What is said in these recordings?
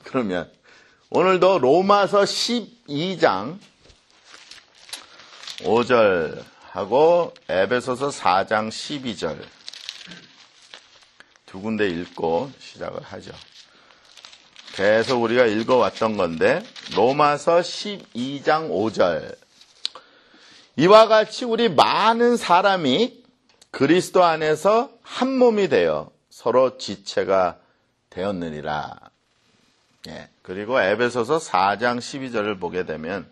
그러면 오늘도 로마서 12장 5절하고 에베소서 4장 12절 두 군데 읽고 시작을 하죠. 계속 우리가 읽어왔던 건데 로마서 12장 5절 이와 같이 우리 많은 사람이 그리스도 안에서 한 몸이 되어 서로 지체가 되었느니라. 예, 그리고 에베소서 4장 12절을 보게 되면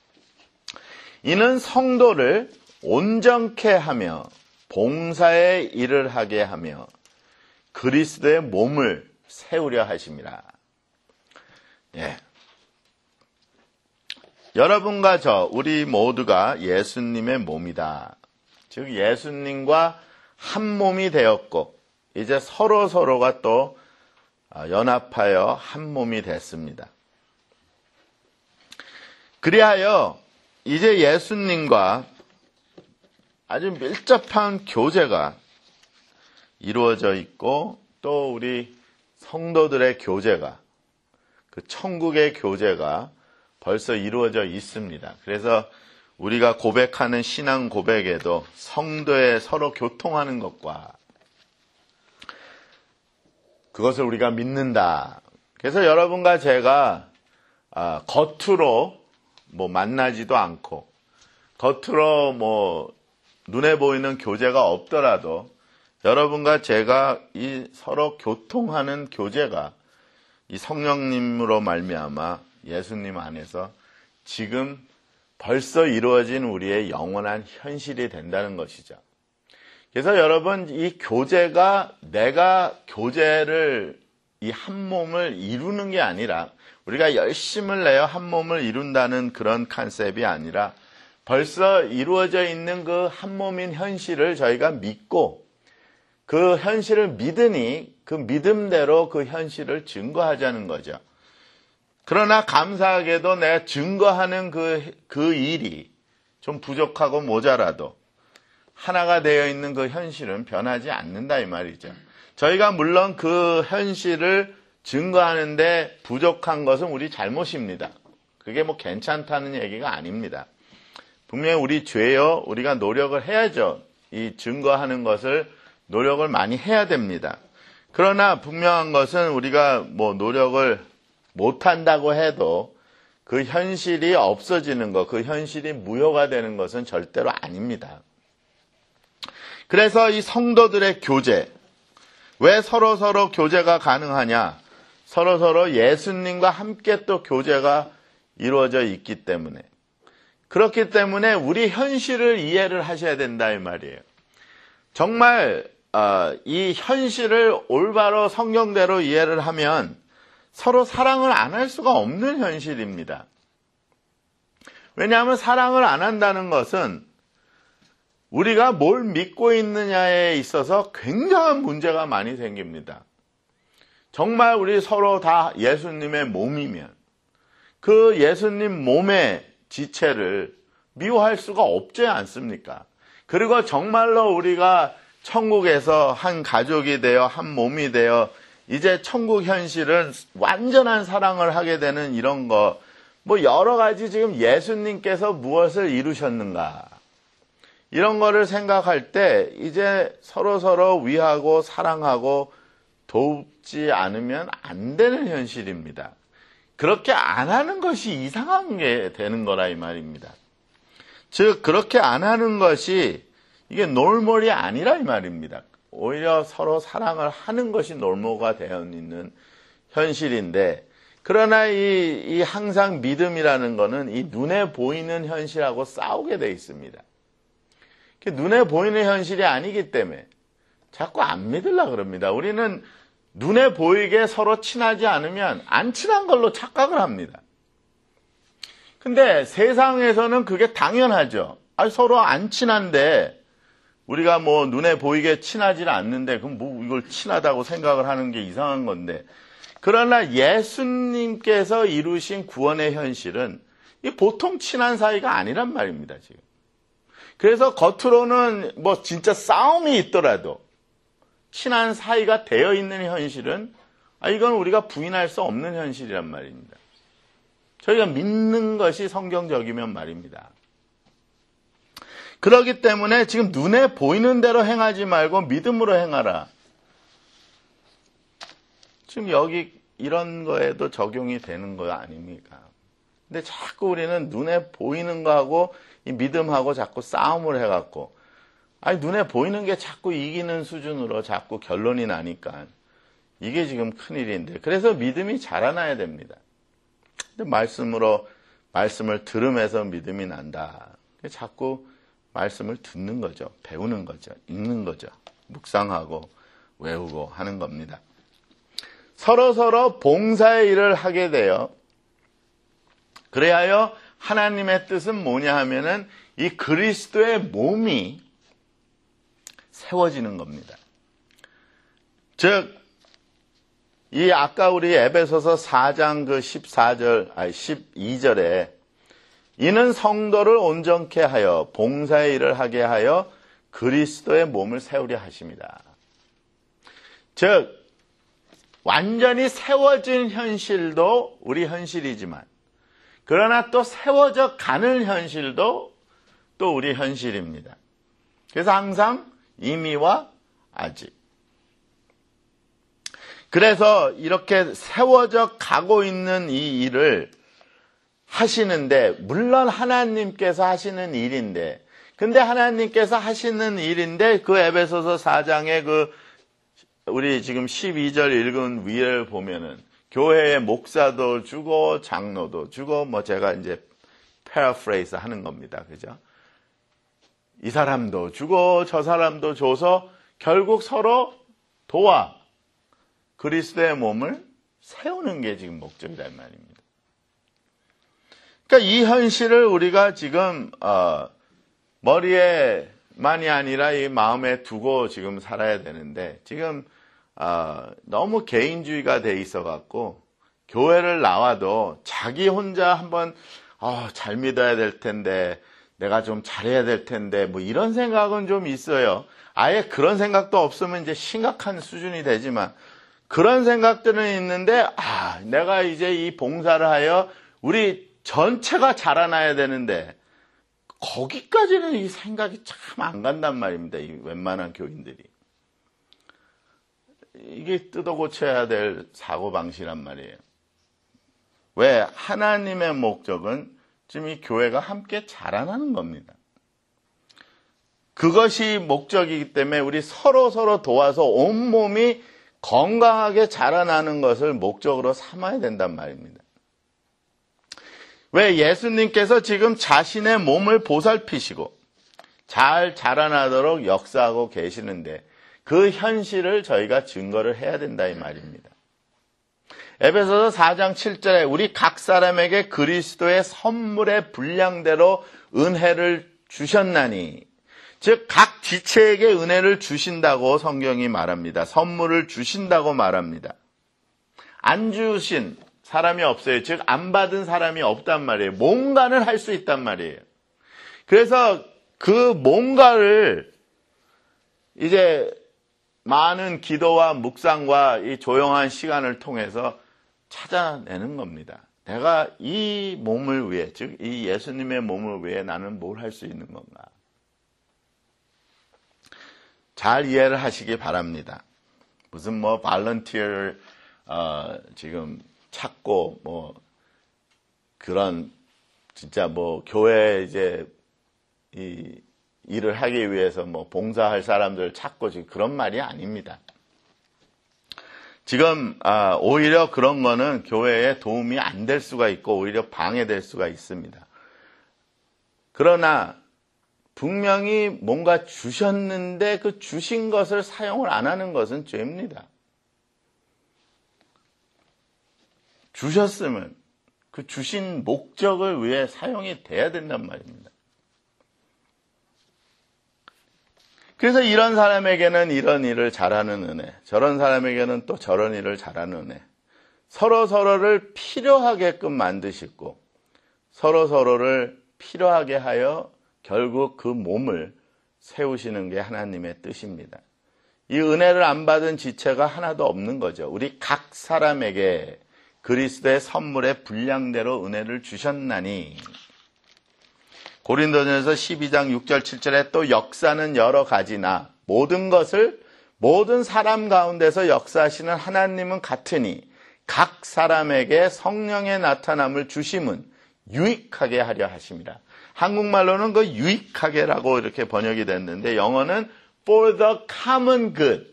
이는 성도를 온전케 하며 봉사의 일을 하게 하며 그리스도의 몸을 세우려 하심이라. 예. 여러분과 우리 모두가 예수님의 몸이다. 즉 예수님과 한 몸이 되었고 이제 서로가 또 연합하여 한 몸이 됐습니다. 그리하여 이제 예수님과 아주 밀접한 교제가 이루어져 있고 또 우리 성도들의 교제가 그 천국의 교제가 벌써 이루어져 있습니다. 그래서 우리가 고백하는 신앙 고백에도 성도의 서로 교통하는 것과 그것을 우리가 믿는다. 그래서 여러분과 제가 겉으로 만나지도 않고 겉으로 눈에 보이는 교제가 없더라도 여러분과 제가 이 서로 교통하는 교제가 이 성령님으로 말미암아 예수님 안에서 지금 벌써 이루어진 우리의 영원한 현실이 된다는 것이죠. 그래서 여러분 이 교제가 내가 교제를 이 한 몸을 이루는 게 아니라 우리가 열심을 내어 한 몸을 이룬다는 그런 컨셉이 아니라 벌써 이루어져 있는 그 한 몸인 현실을 저희가 믿고 그 현실을 믿으니 그 믿음대로 그 현실을 증거하자는 거죠. 그러나 감사하게도 내가 증거하는 그 일이 좀 부족하고 모자라도 하나가 되어 있는 그 현실은 변하지 않는다 이 말이죠. 저희가 물론 그 현실을 증거하는데 부족한 것은 우리 잘못입니다. 그게 괜찮다는 얘기가 아닙니다. 분명히 우리 죄요. 우리가 노력을 해야죠. 이 증거하는 것을 노력을 많이 해야 됩니다. 그러나 분명한 것은 우리가 노력을 못한다고 해도 그 현실이 없어지는 것, 그 현실이 무효가 되는 것은 절대로 아닙니다. 그래서 이 성도들의 교제, 왜 서로 교제가 가능하냐? 서로 예수님과 함께 또 교제가 이루어져 있기 때문에. 그렇기 때문에 우리 현실을 이해를 하셔야 된다 이 말이에요. 정말 이 현실을 올바로 성경대로 이해를 하면 서로 사랑을 안 할 수가 없는 현실입니다. 왜냐하면 사랑을 안 한다는 것은 우리가 뭘 믿고 있느냐에 있어서 굉장한 문제가 많이 생깁니다. 정말 우리 서로 다 예수님의 몸이면 그 예수님 몸의 지체를 미워할 수가 없지 않습니까? 그리고 정말로 우리가 천국에서 한 가족이 되어 한 몸이 되어 이제 천국 현실은 완전한 사랑을 하게 되는 이런 거, 여러 가지 지금 예수님께서 무엇을 이루셨는가. 이런 거를 생각할 때 이제 서로 위하고 사랑하고 돕지 않으면 안 되는 현실입니다. 그렇게 안 하는 것이 이상한 게 되는 거라 이 말입니다. 즉 그렇게 안 하는 것이 이게 놀몰이 아니라 이 말입니다. 오히려 서로 사랑을 하는 것이 놀모가 되어 있는 현실인데 그러나 이 항상 믿음이라는 거는 이 눈에 보이는 현실하고 싸우게 돼 있습니다. 눈에 보이는 현실이 아니기 때문에 자꾸 안 믿으려고 그럽니다. 우리는 눈에 보이게 서로 친하지 않으면 안 친한 걸로 착각을 합니다. 근데 세상에서는 그게 당연하죠. 서로 안 친한데 우리가 눈에 보이게 친하지 않는데 그럼 이걸 친하다고 생각을 하는 게 이상한 건데 그러나 예수님께서 이루신 구원의 현실은 이 보통 친한 사이가 아니란 말입니다, 지금. 그래서 겉으로는 진짜 싸움이 있더라도 친한 사이가 되어 있는 현실은 이건 우리가 부인할 수 없는 현실이란 말입니다. 저희가 믿는 것이 성경적이면 말입니다. 그렇기 때문에 지금 눈에 보이는 대로 행하지 말고 믿음으로 행하라. 지금 여기 이런 거에도 적용이 되는 거 아닙니까? 근데 자꾸 우리는 눈에 보이는 거하고 이 믿음하고 자꾸 싸움을 해갖고 눈에 보이는 게 자꾸 이기는 수준으로 자꾸 결론이 나니까 이게 지금 큰일인데, 그래서 믿음이 자라나야 됩니다. 근데 말씀을 들으면서 믿음이 난다. 자꾸 말씀을 듣는 거죠. 배우는 거죠. 읽는 거죠. 묵상하고 외우고 하는 겁니다. 서로 봉사의 일을 하게 돼요. 그래야 하나님의 뜻은 뭐냐 하면은 이 그리스도의 몸이 세워지는 겁니다. 즉, 이 아까 우리 에베소서 4장 12절에 이는 성도를 온전케 하여 봉사의 일을 하게 하여 그리스도의 몸을 세우려 하십니다. 즉, 완전히 세워진 현실도 우리 현실이지만, 그러나 또 세워져 가는 현실도 또 우리 현실입니다. 그래서 항상 이미와 아직. 그래서 이렇게 세워져 가고 있는 이 일을 하시는데, 물론 하나님께서 하시는 일인데, 근데 하나님께서 하시는 일인데 그 에베소서 4장의 우리 지금 12절 읽은 위를 보면은 교회의 목사도 주고 장로도 주고 제가 이제 패러프레이즈 하는 겁니다. 그죠? 이 사람도 주고 저 사람도 줘서 결국 서로 도와 그리스도의 몸을 세우는 게 지금 목적이란 말입니다. 그러니까 이 현실을 우리가 지금 머리에만이 아니라 이 마음에 두고 지금 살아야 되는데, 지금 너무 개인주의가 돼 있어 갖고 교회를 나와도 자기 혼자 한번 잘 믿어야 될 텐데, 내가 좀 잘해야 될 텐데, 이런 생각은 좀 있어요. 아예 그런 생각도 없으면 이제 심각한 수준이 되지만, 그런 생각들은 있는데, 내가 이제 이 봉사를 하여 우리 전체가 자라나야 되는데, 거기까지는 이 생각이 참 안 간단 말입니다. 이 웬만한 교인들이. 이게 뜯어 고쳐야 될 사고방식이란 말이에요. 왜? 하나님의 목적은 지금 이 교회가 함께 자라나는 겁니다. 그것이 목적이기 때문에 우리 서로 도와서 온몸이 건강하게 자라나는 것을 목적으로 삼아야 된단 말입니다. 왜? 예수님께서 지금 자신의 몸을 보살피시고 잘 자라나도록 역사하고 계시는데, 그 현실을 저희가 증거를 해야 된다 이 말입니다. 에베소서 4장 7절에 우리 각 사람에게 그리스도의 선물의 분량대로 은혜를 주셨나니, 즉 각 지체에게 은혜를 주신다고 성경이 말합니다. 선물을 주신다고 말합니다. 안 주신 사람이 없어요. 즉 안 받은 사람이 없단 말이에요. 뭔가는 할 수 있단 말이에요. 그래서 그 뭔가를 이제 많은 기도와 묵상과 이 조용한 시간을 통해서 찾아내는 겁니다. 내가 이 몸을 위해, 즉 이 예수님의 몸을 위해 나는 뭘 할 수 있는 건가? 잘 이해를 하시기 바랍니다. 무슨 발런티어를 지금 찾고 그런 진짜 교회 이제 이 일을 하기 위해서 봉사할 사람들을 찾고 지금 그런 말이 아닙니다. 지금 오히려 그런 거는 교회에 도움이 안 될 수가 있고 오히려 방해될 수가 있습니다. 그러나 분명히 뭔가 주셨는데 그 주신 것을 사용을 안 하는 것은 죄입니다. 주셨으면 그 주신 목적을 위해 사용이 돼야 된단 말입니다. 그래서 이런 사람에게는 이런 일을 잘하는 은혜, 저런 사람에게는 또 저런 일을 잘하는 은혜, 서로를 필요하게끔 만드시고 서로를 필요하게 하여 결국 그 몸을 세우시는 게 하나님의 뜻입니다. 이 은혜를 안 받은 지체가 하나도 없는 거죠. 우리 각 사람에게 그리스도의 선물의 분량대로 은혜를 주셨나니. 고린도전서 12장 6절 7절에 또 역사는 여러 가지나 모든 것을 모든 사람 가운데서 역사하시는 하나님은 같으니 각 사람에게 성령의 나타남을 주심은 유익하게 하려 하심이라. 한국말로는 그 유익하게라고 이렇게 번역이 됐는데 영어는 for the common good.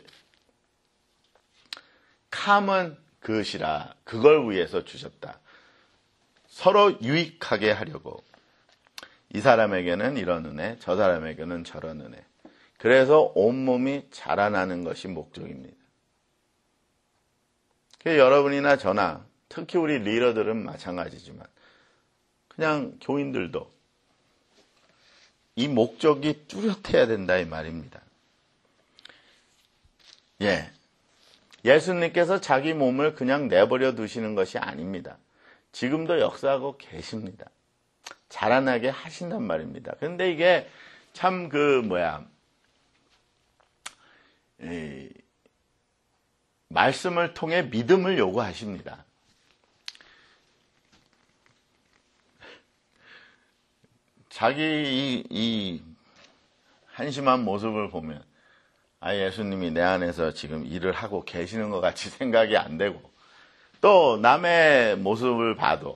common good이라. 그걸 위해서 주셨다. 서로 유익하게 하려고. 이 사람에게는 이런 은혜, 저 사람에게는 저런 은혜. 그래서 온몸이 자라나는 것이 목적입니다. 여러분이나 저나 특히 우리 리더들은 마찬가지지만 그냥 교인들도 이 목적이 뚜렷해야 된다 이 말입니다. 예수님께서 자기 몸을 그냥 내버려 두시는 것이 아닙니다. 지금도 역사하고 계십니다. 자라나게 하신단 말입니다. 그런데 이게 참 말씀을 통해 믿음을 요구하십니다. 자기 이 한심한 모습을 보면 예수님이 내 안에서 지금 일을 하고 계시는 것 같이 생각이 안 되고 또 남의 모습을 봐도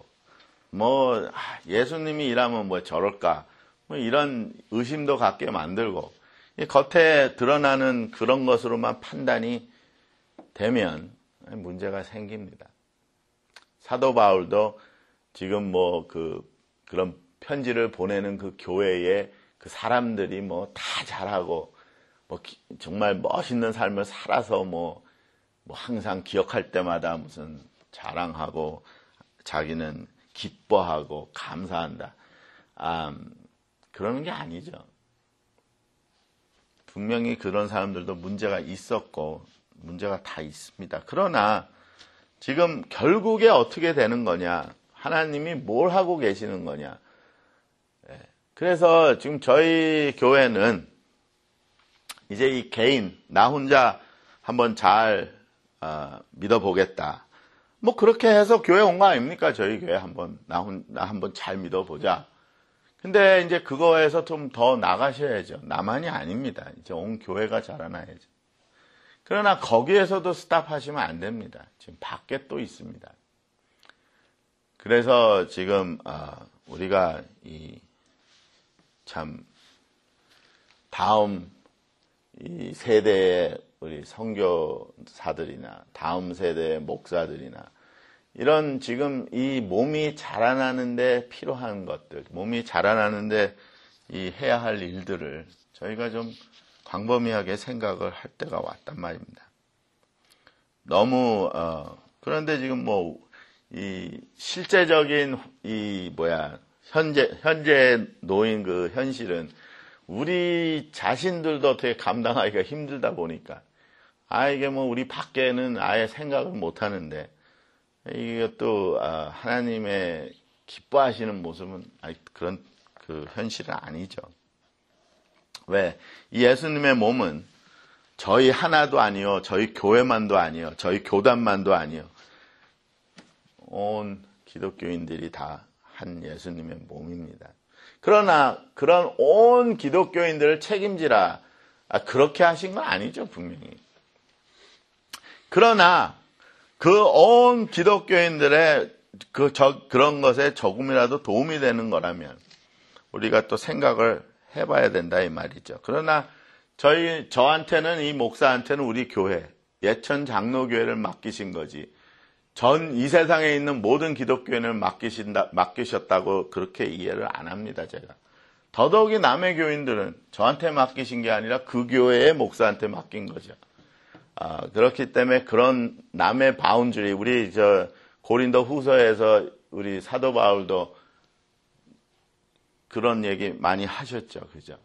예수님이 일하면 저럴까 이런 의심도 갖게 만들고 겉에 드러나는 그런 것으로만 판단이 되면 문제가 생깁니다. 사도 바울도 지금 그런 편지를 보내는 그 교회에 그 사람들이 다 잘하고 정말 멋있는 삶을 살아서 항상 기억할 때마다 무슨 자랑하고 자기는 기뻐하고 감사한다. 그러는 게 아니죠. 분명히 그런 사람들도 문제가 있었고 문제가 다 있습니다. 그러나 지금 결국에 어떻게 되는 거냐? 하나님이 뭘 하고 계시는 거냐? 그래서 지금 저희 교회는 이제 이 개인 나 혼자 한번 잘 믿어보겠다. 그렇게 해서 교회 온 거 아닙니까? 저희 교회 나 한번 잘 믿어보자. 근데 이제 그거에서 좀 더 나가셔야죠. 나만이 아닙니다. 이제 온 교회가 자라나야죠. 그러나 거기에서도 스탑하시면 안 됩니다. 지금 밖에 또 있습니다. 그래서 지금 우리가 다음 이 세대의 우리 선교사들이나 다음 세대의 목사들이나 이런 지금 이 몸이 자라나는데 필요한 것들, 몸이 자라나는데 해야 할 일들을 저희가 좀 광범위하게 생각을 할 때가 왔단 말입니다. 너무 그런데 지금 이 실제적인 현재 놓인 그 현실은 우리 자신들도 어떻게 감당하기가 힘들다 보니까 이게 우리 밖에는 아예 생각을 못 하는데 이것도 하나님의 기뻐하시는 모습은 그런 그 현실은 아니죠. 왜? 이 예수님의 몸은 저희 하나도 아니요, 저희 교회만도 아니요, 저희 교단만도 아니요, 온 기독교인들이 다 한 예수님의 몸입니다. 그러나 그런 온 기독교인들을 책임지라 그렇게 하신 건 아니죠, 분명히. 그러나 그 온 기독교인들의 그런 것에 조금이라도 도움이 되는 거라면 우리가 또 생각을 해봐야 된다 이 말이죠. 그러나 저한테는 이 목사한테는 우리 교회 예천 장로교회를 맡기신 거지 이 세상에 있는 모든 기독교인을 맡기셨다고 그렇게 이해를 안 합니다, 제가. 더더욱이 남의 교인들은 저한테 맡기신 게 아니라 그 교회의 목사한테 맡긴 거죠. 그렇기 때문에 그런 남의 바운드리, 우리 고린도 후서에서 우리 사도 바울도 그런 얘기 많이 하셨죠, 그죠?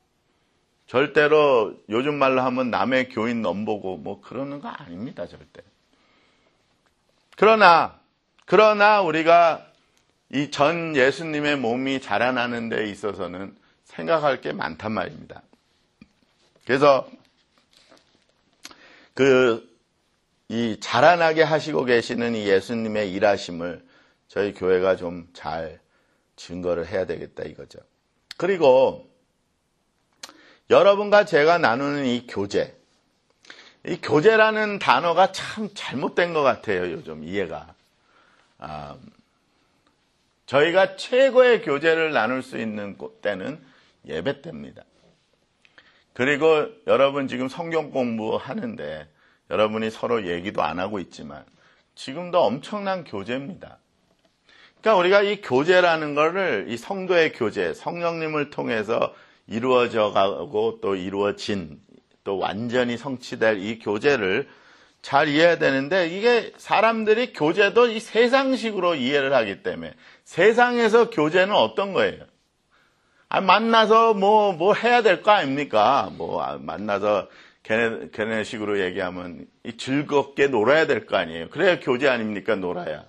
절대로 요즘 말로 하면 남의 교인 넘보고 그러는 거 아닙니다, 절대. 그러나 우리가 이 전 예수님의 몸이 자라나는 데 있어서는 생각할 게 많단 말입니다. 그래서 이 자라나게 하시고 계시는 이 예수님의 일하심을 저희 교회가 좀 잘 증거를 해야 되겠다 이거죠. 그리고 여러분과 제가 나누는 이 교제라는 단어가 참 잘못된 것 같아요. 요즘 이해가. 저희가 최고의 교제를 나눌 수 있는 때는 예배 때입니다. 그리고 여러분 지금 성경 공부하는데 여러분이 서로 얘기도 안 하고 있지만 지금도 엄청난 교제입니다. 그러니까 우리가 이 교제라는 거를 이 성도의 교제, 성령님을 통해서 이루어져 가고 또 이루어진 또 완전히 성취될 이 교제를 잘 이해해야 되는데 이게 사람들이 교제도 이 세상식으로 이해를 하기 때문에 세상에서 교제는 어떤 거예요? 만나서 뭐 해야 될 거 아닙니까? 만나서 걔네식으로 얘기하면 즐겁게 놀아야 될 거 아니에요. 그래야 교제 아닙니까? 놀아야.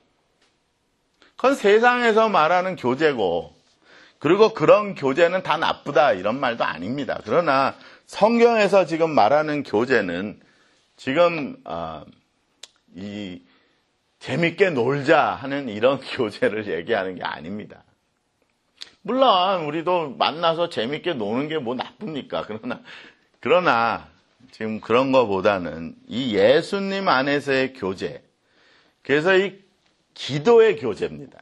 그건 세상에서 말하는 교제고 그리고 그런 교제는 다 나쁘다 이런 말도 아닙니다. 그러나 성경에서 지금 말하는 교제는 지금 이 재밌게 놀자 하는 이런 교제를 얘기하는 게 아닙니다. 물론 우리도 만나서 재밌게 노는 게 뭐 나쁩니까? 그러나 지금 그런 거보다는 이 예수님 안에서의 교제, 그래서 이 기도의 교제입니다.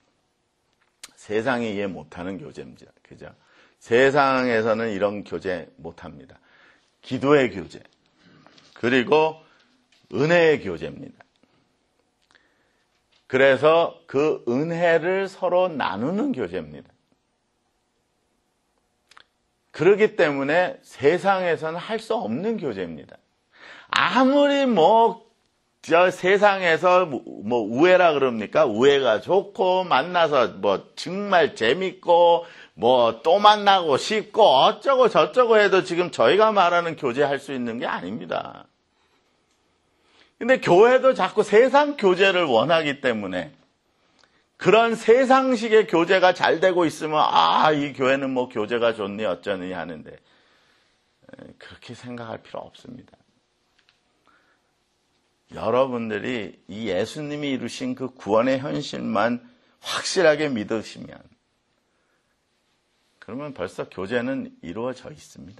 세상이 이해 못하는 교제입니다. 그죠? 세상에서는 이런 교제 못합니다. 기도의 교제, 그리고 은혜의 교제입니다. 그래서 그 은혜를 서로 나누는 교제입니다. 그렇기 때문에 세상에서는 할 수 없는 교제입니다. 아무리 저 세상에서 우애라 그럽니까? 우애가 좋고 만나서 정말 재밌고 또 만나고 싶고 어쩌고 저쩌고 해도 지금 저희가 말하는 교제할 수 있는 게 아닙니다. 근데 교회도 자꾸 세상 교제를 원하기 때문에 그런 세상식의 교제가 잘 되고 있으면 이 교회는 교제가 좋니 어쩌니 하는데 그렇게 생각할 필요 없습니다. 여러분들이 이 예수님이 이루신 그 구원의 현실만 확실하게 믿으시면 그러면 벌써 교제는 이루어져 있습니다.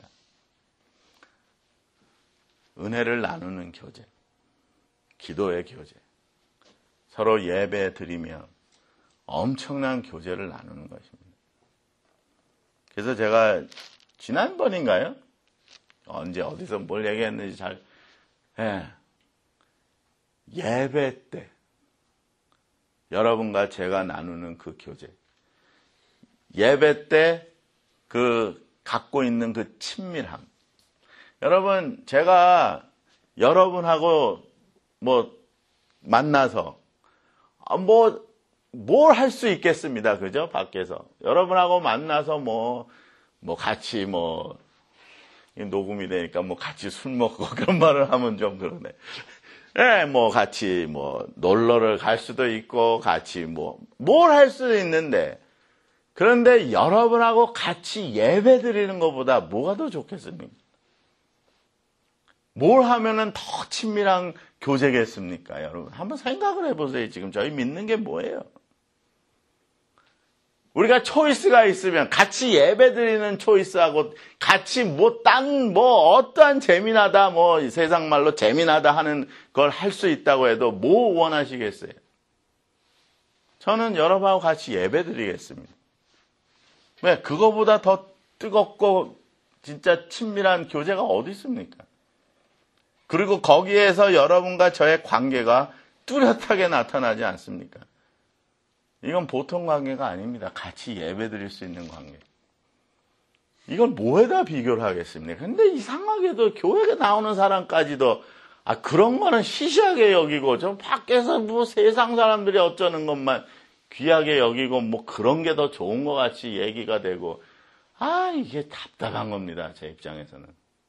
은혜를 나누는 교제, 기도의 교제, 서로 예배 드리며 엄청난 교제를 나누는 것입니다. 그래서 제가 지난번인가요? 언제 어디서 뭘 얘기했는지 예배 때 여러분과 제가 나누는 그 교제, 예배 때 갖고 있는 그 친밀함. 여러분, 제가 여러분하고 만나서 뭘 할 수 있겠습니다. 그죠? 밖에서 여러분하고 만나서 같이 녹음이 되니까 같이 술 먹고 그런 말을 하면 좀 그러네. 같이 놀러를 갈 수도 있고 같이 뭘 할 수도 있는데 그런데 여러분하고 같이 예배 드리는 것보다 뭐가 더 좋겠습니까? 뭘 하면은 더 친밀한 교제겠습니까? 여러분 한번 생각을 해보세요. 지금 저희 믿는 게 뭐예요? 우리가 초이스가 있으면 같이 예배 드리는 초이스하고 같이 어떠한 재미나다, 세상 말로 재미나다 하는 걸 할 수 있다고 해도 뭐 원하시겠어요? 저는 여러분하고 같이 예배 드리겠습니다. 왜? 그거보다 더 뜨겁고 진짜 친밀한 교제가 어디 있습니까? 그리고 거기에서 여러분과 저의 관계가 뚜렷하게 나타나지 않습니까? 이건 보통 관계가 아닙니다. 같이 예배 드릴 수 있는 관계. 이걸 뭐에다 비교를 하겠습니까? 근데 이상하게도 교회에 나오는 사람까지도 그런 거는 시시하게 여기고 저 밖에서 세상 사람들이 어쩌는 것만 귀하게 여기고 그런 게 더 좋은 것 같이 얘기가 되고 이게 답답한 겁니다. 제 입장에서는.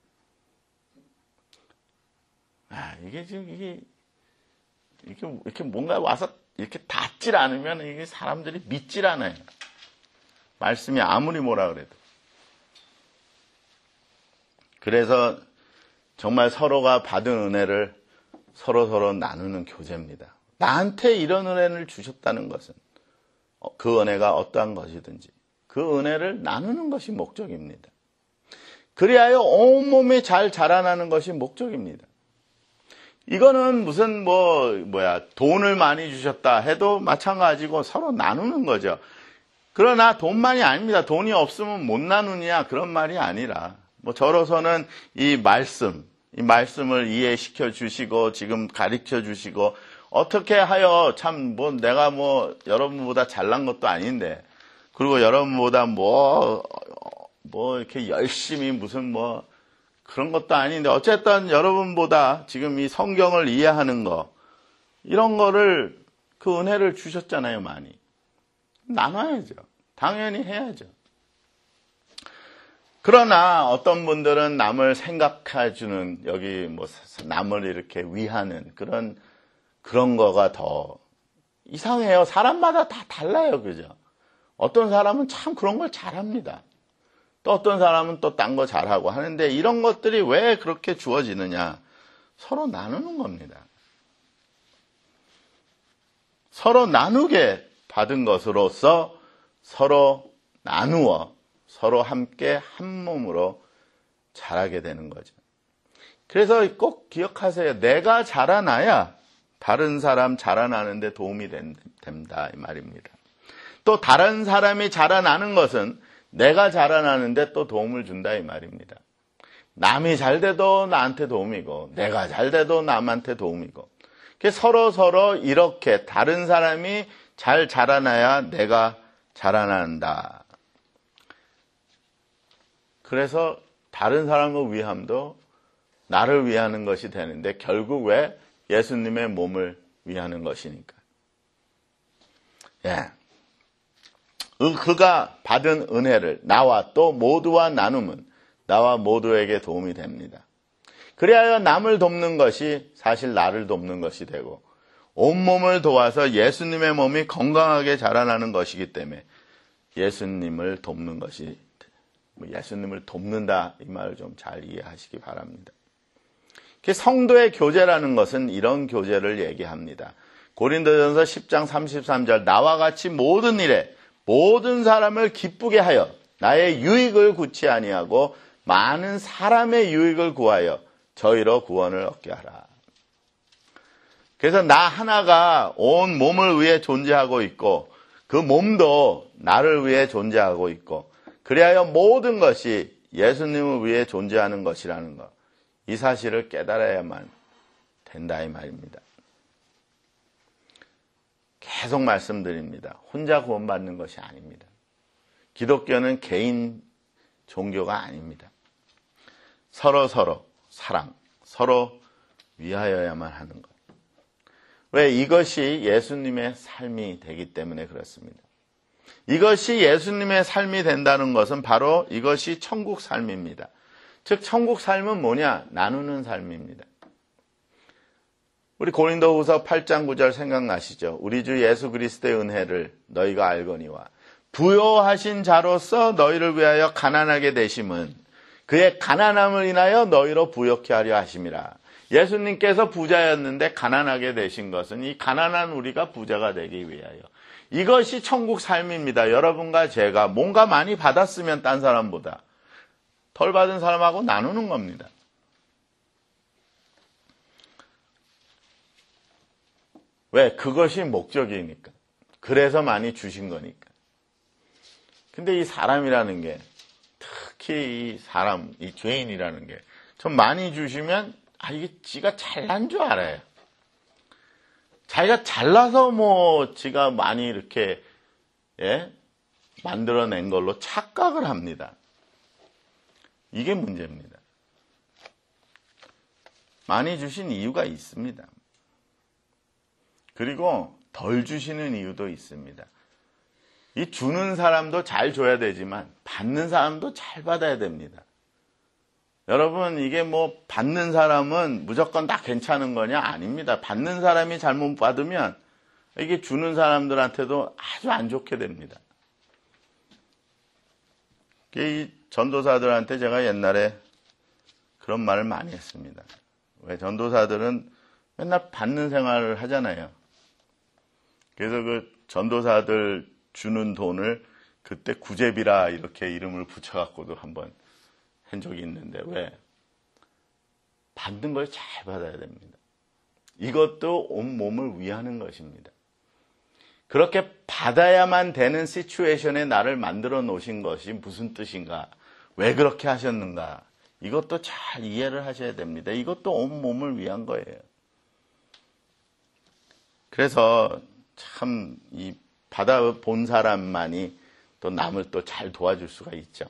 이렇게 뭔가 와서 이렇게 닿질 않으면 이게 사람들이 믿질 않아요. 말씀이 아무리 뭐라 그래도. 그래서 정말 서로가 받은 은혜를 서로 나누는 교제입니다. 나한테 이런 은혜를 주셨다는 것은 그 은혜가 어떠한 것이든지 그 은혜를 나누는 것이 목적입니다. 그리하여 온몸이 잘 자라나는 것이 목적입니다. 이거는 무슨 돈을 많이 주셨다 해도 마찬가지고 서로 나누는 거죠. 그러나 돈만이 아닙니다. 돈이 없으면 못 나누냐 그런 말이 아니라 저로서는 이 말씀을 이해시켜 주시고 지금 가르쳐 주시고 어떻게 하여 참 내가 여러분보다 잘난 것도 아닌데 그리고 여러분보다 이렇게 열심히 무슨 그런 것도 아닌데 어쨌든 여러분보다 지금 이 성경을 이해하는 거 이런 거를 그 은혜를 주셨잖아요. 많이 나눠야죠. 당연히 해야죠. 그러나 어떤 분들은 남을 생각해주는 여기 남을 이렇게 위하는 그런 거가 더 이상해요. 사람마다 다 달라요. 그죠? 어떤 사람은 참 그런 걸 잘합니다. 또 어떤 사람은 또 딴 거 잘하고 하는데 이런 것들이 왜 그렇게 주어지느냐? 서로 나누는 겁니다. 서로 나누게 받은 것으로서 서로 나누어 서로 함께 한 몸으로 자라게 되는 거죠. 그래서 꼭 기억하세요. 내가 자라나야 다른 사람 자라나는데 도움이 된다 이 말입니다. 또 다른 사람이 자라나는 것은 내가 자라나는데 또 도움을 준다 이 말입니다. 남이 잘 돼도 나한테 도움이고 내가 잘 돼도 남한테 도움이고 서로 이렇게 다른 사람이 잘 자라나야 내가 자라난다. 그래서 다른 사람을 위함도 나를 위하는 것이 되는데 결국 왜 예수님의 몸을 위하는 것이니까. 예. 그가 받은 은혜를 나와 또 모두와 나누면 나와 모두에게 도움이 됩니다. 그리하여 남을 돕는 것이 사실 나를 돕는 것이 되고 온몸을 도와서 예수님의 몸이 건강하게 자라나는 것이기 때문에 예수님을 돕는 것이 예수님을 돕는다 이 말을 좀 잘 이해하시기 바랍니다. 성도의 교제라는 것은 이런 교제를 얘기합니다. 고린도전서 10장 33절 나와 같이 모든 일에 모든 사람을 기쁘게 하여 나의 유익을 구치 아니하고 많은 사람의 유익을 구하여 저희로 구원을 얻게 하라. 그래서 나 하나가 온 몸을 위해 존재하고 있고 그 몸도 나를 위해 존재하고 있고 그리하여 모든 것이 예수님을 위해 존재하는 것이라는 것. 이 사실을 깨달아야만 된다 이 말입니다. 계속 말씀드립니다. 혼자 구원받는 것이 아닙니다. 기독교는 개인 종교가 아닙니다. 서로 사랑, 서로 위하여야만 하는 것. 왜? 이것이 예수님의 삶이 되기 때문에 그렇습니다. 이것이 예수님의 삶이 된다는 것은 바로 이것이 천국 삶입니다. 즉 천국 삶은 뭐냐? 나누는 삶입니다. 우리 고린도후서 8장 9절 생각나시죠? 우리 주 예수 그리스도의 은혜를 너희가 알거니와 부요하신 자로서 너희를 위하여 가난하게 되심은 그의 가난함을 인하여 너희로 부욕케 하려 하심이라. 예수님께서 부자였는데 가난하게 되신 것은 이 가난한 우리가 부자가 되기 위하여. 이것이 천국 삶입니다. 여러분과 제가 뭔가 많이 받았으면 딴 사람보다 덜 받은 사람하고 나누는 겁니다. 왜? 그것이 목적이니까. 그래서 많이 주신 거니까. 근데 이 사람이라는 게, 특히 이 사람, 이 죄인이라는 게, 좀 많이 주시면, 이게 지가 잘난 줄 알아요. 자기가 잘나서 지가 많이 이렇게, 만들어낸 걸로 착각을 합니다. 이게 문제입니다. 많이 주신 이유가 있습니다. 그리고 덜 주시는 이유도 있습니다. 이 주는 사람도 잘 줘야 되지만 받는 사람도 잘 받아야 됩니다. 여러분 이게 받는 사람은 무조건 다 괜찮은 거냐? 아닙니다. 받는 사람이 잘못 받으면 이게 주는 사람들한테도 아주 안 좋게 됩니다. 이 전도사들한테 제가 옛날에 그런 말을 많이 했습니다. 왜 전도사들은 맨날 받는 생활을 하잖아요. 그래서 그 전도사들 주는 돈을 그때 구제비라 이렇게 이름을 붙여갖고도 한번 한 적이 있는데, 왜? 받는 걸 잘 받아야 됩니다. 이것도 온 몸을 위하는 것입니다. 그렇게 받아야만 되는 시츄에이션에 나를 만들어 놓으신 것이 무슨 뜻인가? 왜 그렇게 하셨는가? 이것도 잘 이해를 하셔야 됩니다. 이것도 온 몸을 위한 거예요. 그래서 참 이 받아본 사람만이 또 남을 또 잘 도와줄 수가 있죠.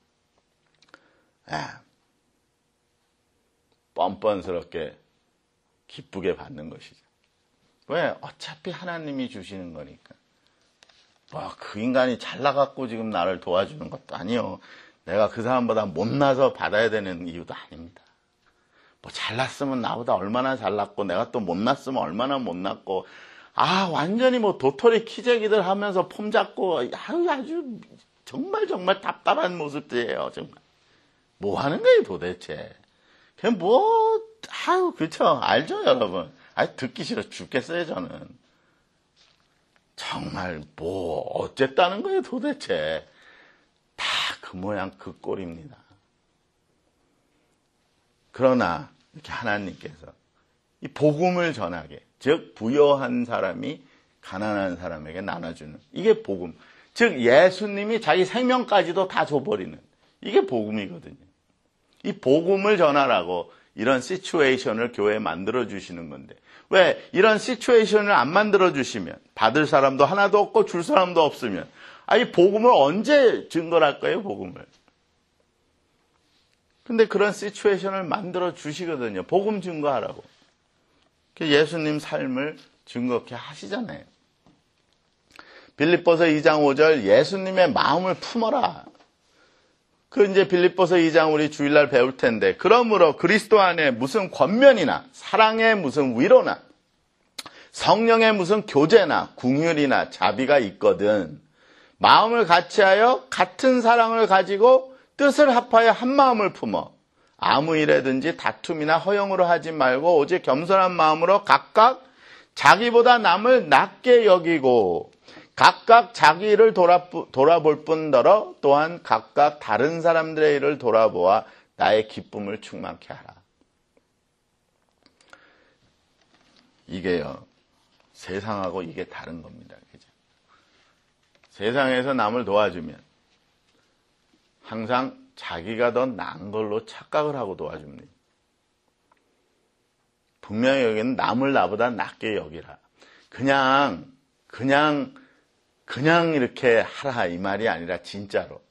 뻔뻔스럽게 기쁘게 받는 것이죠. 왜? 어차피 하나님이 주시는 거니까. 그 인간이 잘나갖고 지금 나를 도와주는 것도 아니요. 내가 그 사람보다 못나서 받아야 되는 이유도 아닙니다. 잘났으면 나보다 얼마나 잘났고, 내가 또 못났으면 얼마나 못났고, 완전히 도토리 키재기들 하면서 폼 잡고, 아주 정말 답답한 모습들이에요, 정말. 뭐 하는 거예요, 도대체? 그냥 그쵸. 알죠, 여러분? 듣기 싫어 죽겠어요, 저는. 정말, 어쨌다는 거예요, 도대체. 다 그 모양, 그 꼴입니다. 그러나, 이렇게 하나님께서 이 복음을 전하게, 즉, 부여한 사람이 가난한 사람에게 나눠주는, 이게 복음. 즉, 예수님이 자기 생명까지도 다 줘버리는, 이게 복음이거든요. 이 복음을 전하라고 이런 시츄에이션을 교회에 만들어주시는 건데, 왜? 이런 시츄에이션을 안 만들어주시면, 받을 사람도 하나도 없고 줄 사람도 없으면, 이 복음을 언제 증거할 거예요, 복음을? 근데 그런 시츄에이션을 만들어주시거든요. 복음 증거하라고. 예수님 삶을 증거케 하시잖아요. 빌립보서 2장 5절, 예수님의 마음을 품어라. 이제 빌립보서 2장 우리 주일날 배울 텐데, 그러므로 그리스도 안에 무슨 권면이나 사랑의 무슨 위로나 성령의 무슨 교제나 궁휼이나 자비가 있거든 마음을 같이하여 같은 사랑을 가지고 뜻을 합하여 한 마음을 품어 아무 일에든지 다툼이나 허용으로 하지 말고 오직 겸손한 마음으로 각각 자기보다 남을 낮게 여기고 각각 자기 일을 돌아볼 뿐더러 또한 각각 다른 사람들의 일을 돌아보아 나의 기쁨을 충만케 하라. 이게요, 세상하고 이게 다른 겁니다. 그죠? 세상에서 남을 도와주면 항상 자기가 더 나은 걸로 착각을 하고 도와줍니다. 분명히 여기는 남을 나보다 낮게 여기라. 그냥 이렇게 하라 이 말이 아니라 진짜로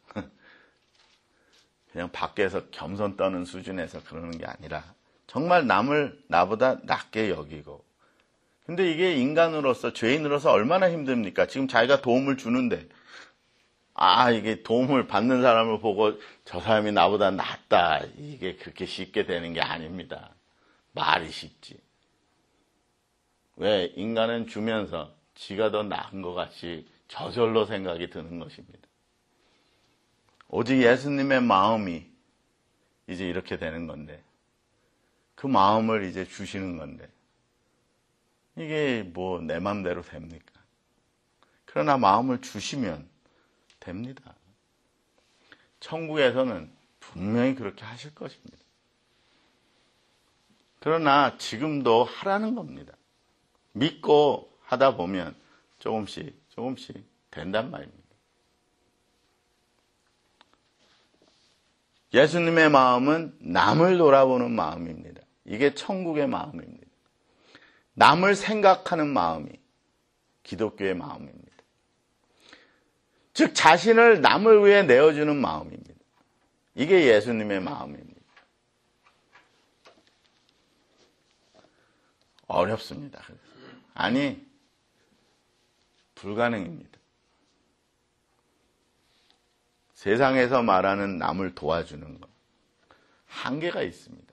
그냥 밖에서 겸손 떠는 수준에서 그러는 게 아니라 정말 남을 나보다 낮게 여기고. 근데 이게 인간으로서 죄인으로서 얼마나 힘듭니까? 지금 자기가 도움을 주는데 이게 도움을 받는 사람을 보고 저 사람이 나보다 낫다 이게 그렇게 쉽게 되는 게 아닙니다. 말이 쉽지. 왜? 인간은 주면서 지가 더 나은 것 같이 저절로 생각이 드는 것입니다. 오직 예수님의 마음이 이제 이렇게 되는 건데 그 마음을 이제 주시는 건데 이게 내 맘대로 됩니까? 그러나 마음을 주시면 됩니다. 천국에서는 분명히 그렇게 하실 것입니다. 그러나 지금도 하라는 겁니다. 믿고 하다 보면 조금씩 된단 말입니다. 예수님의 마음은 남을 돌아보는 마음입니다. 이게 천국의 마음입니다. 남을 생각하는 마음이 기독교의 마음입니다. 즉 자신을 남을 위해 내어주는 마음입니다. 이게 예수님의 마음입니다. 어렵습니다. 아니, 불가능입니다. 세상에서 말하는 남을 도와주는 것, 한계가 있습니다.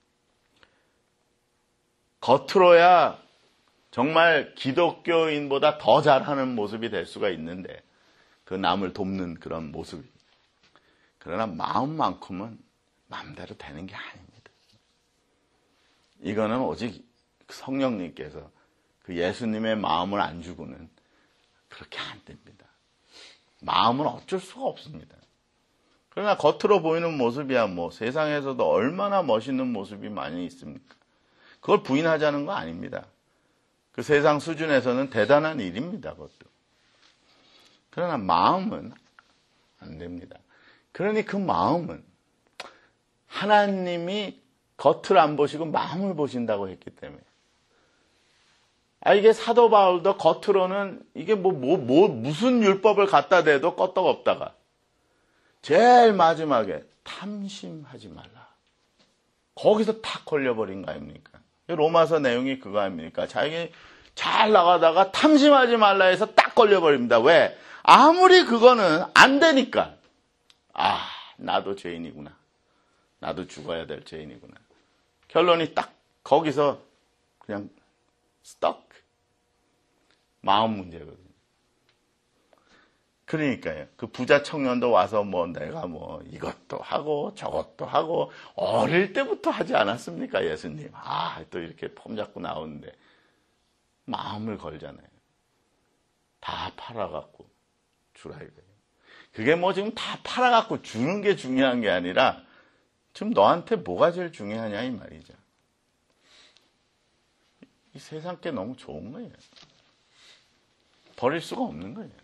겉으로야 정말 기독교인보다 더 잘하는 모습이 될 수가 있는데 그 남을 돕는 그런 모습이. 그러나 마음만큼은 마음대로 되는 게 아닙니다. 이거는 오직 성령님께서 그 예수님의 마음을 안 주고는 그렇게 안 됩니다. 마음은 어쩔 수가 없습니다. 그러나 겉으로 보이는 모습이야 뭐 세상에서도 얼마나 멋있는 모습이 많이 있습니까? 그걸 부인하자는 거 아닙니다. 그 세상 수준에서는 대단한 일입니다. 그것도. 그러나 마음은 안 됩니다. 그러니 그 마음은 하나님이 겉을 안 보시고 마음을 보신다고 했기 때문에. 이게 사도 바울도 겉으로는 이게 무슨 율법을 갖다 대도 껐떡없다가 제일 마지막에 탐심하지 말라. 거기서 탁 걸려버린 거 아닙니까? 로마서 내용이 그거 아닙니까? 자기 잘 나가다가 탐심하지 말라 해서 딱 걸려버립니다. 왜? 아무리 그거는 안 되니까. 나도 죄인이구나. 나도 죽어야 될 죄인이구나. 결론이 딱 거기서 그냥 stuck. 마음 문제거든요. 그러니까요. 그 부자 청년도 와서 내가 이것도 하고 저것도 하고 어릴 때부터 하지 않았습니까? 예수님. 또 이렇게 폼 잡고 나오는데 마음을 걸잖아요. 다 팔아갖고 주라 이거예요. 그게 지금 다 팔아갖고 주는 게 중요한 게 아니라 지금 너한테 뭐가 제일 중요하냐 이 말이죠. 이 세상 게 너무 좋은 거예요. 버릴 수가 없는 거예요.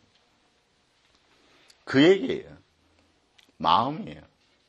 그 얘기예요. 마음이에요.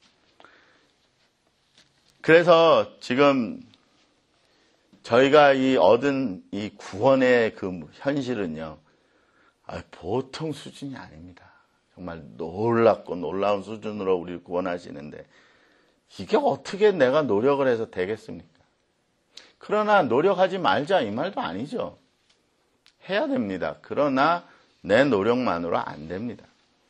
그래서 지금 저희가 얻은 이 구원의 그 현실은요, 보통 수준이 아닙니다. 정말 놀랍고 놀라운 수준으로 우리를 구원하시는데 이게 어떻게 내가 노력을 해서 되겠습니까? 그러나 노력하지 말자 이 말도 아니죠. 해야 됩니다. 그러나 내 노력만으로 안 됩니다.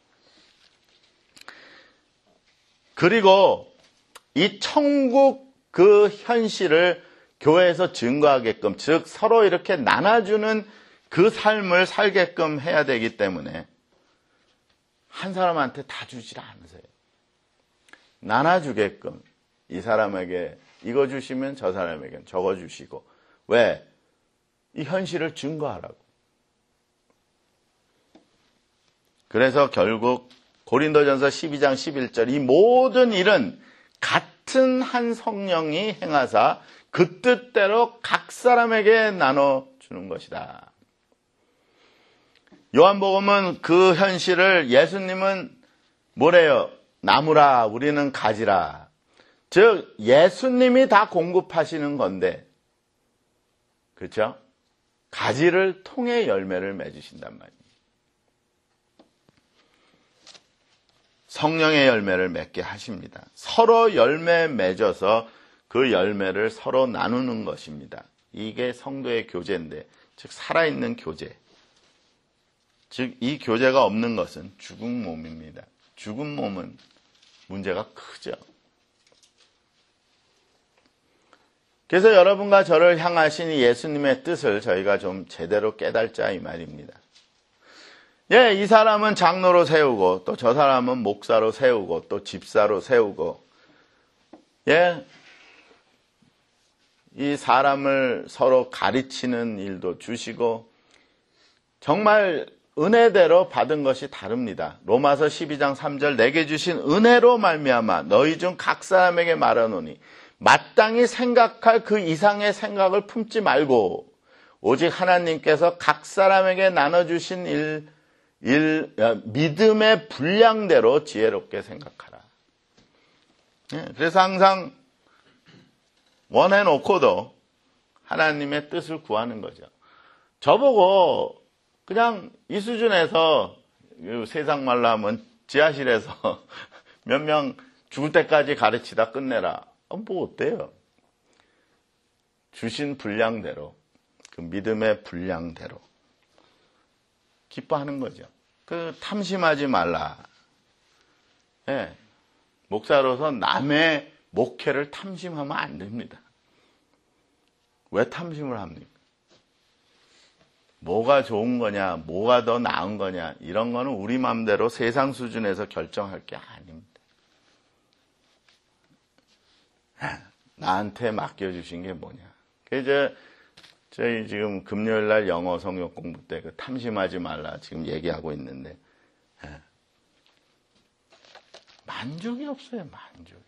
그리고 이 천국 그 현실을 교회에서 증거하게끔, 즉 서로 이렇게 나눠주는 그 삶을 살게끔 해야 되기 때문에 한 사람한테 다 주질 않으세요. 나눠주게끔 이 사람에게 이거 주시면 저 사람에게 저거 주시고. 왜? 이 현실을 증거하라고. 그래서 결국 고린도전서 12장 11절 이 모든 일은 같은 한 성령이 행하사 그 뜻대로 각 사람에게 나눠주는 것이다. 요한복음은 그 현실을 예수님은 뭐래요? 나무라 우리는 가지라. 즉 예수님이 다 공급하시는 건데 그렇죠? 가지를 통해 열매를 맺으신단 말이에요. 성령의 열매를 맺게 하십니다. 서로 열매 맺어서 그 열매를 서로 나누는 것입니다. 이게 성도의 교제인데, 즉 살아있는 교제. 즉 이 교제가 없는 것은 죽은 몸입니다. 죽은 몸은 문제가 크죠. 그래서 여러분과 저를 향하신 예수님의 뜻을 저희가 좀 제대로 깨달자 이 말입니다. 예, 이 사람은 장로로 세우고 또 저 사람은 목사로 세우고 또 집사로 세우고 예, 이 사람을 서로 가르치는 일도 주시고 정말 은혜대로 받은 것이 다릅니다. 로마서 12장 3절 내게 주신 은혜로 말미암아 너희 중 각 사람에게 말하노니 마땅히 생각할 그 이상의 생각을 품지 말고 오직 하나님께서 각 사람에게 나눠주신 믿음의 분량대로 지혜롭게 생각하라. 그래서 항상 원해놓고도 하나님의 뜻을 구하는 거죠. 저보고 그냥 이 수준에서 세상 말로 하면 지하실에서 몇 명 죽을 때까지 가르치다 끝내라. 뭐 어때요? 주신 분량대로 그 믿음의 분량대로 기뻐하는 거죠. 그 탐심하지 말라. 예, 목사로서 남의 목회를 탐심하면 안 됩니다. 왜 탐심을 합니까? 뭐가 좋은 거냐, 뭐가 더 나은 거냐 이런 거는 우리 마음대로 세상 수준에서 결정할 게 아닙니다. 나한테 맡겨주신 게 뭐냐? 저희 지금 금요일 날 영어 성역 공부 때 그 탐심하지 말라 지금 얘기하고 있는데, 만족이 없어요, 만족이.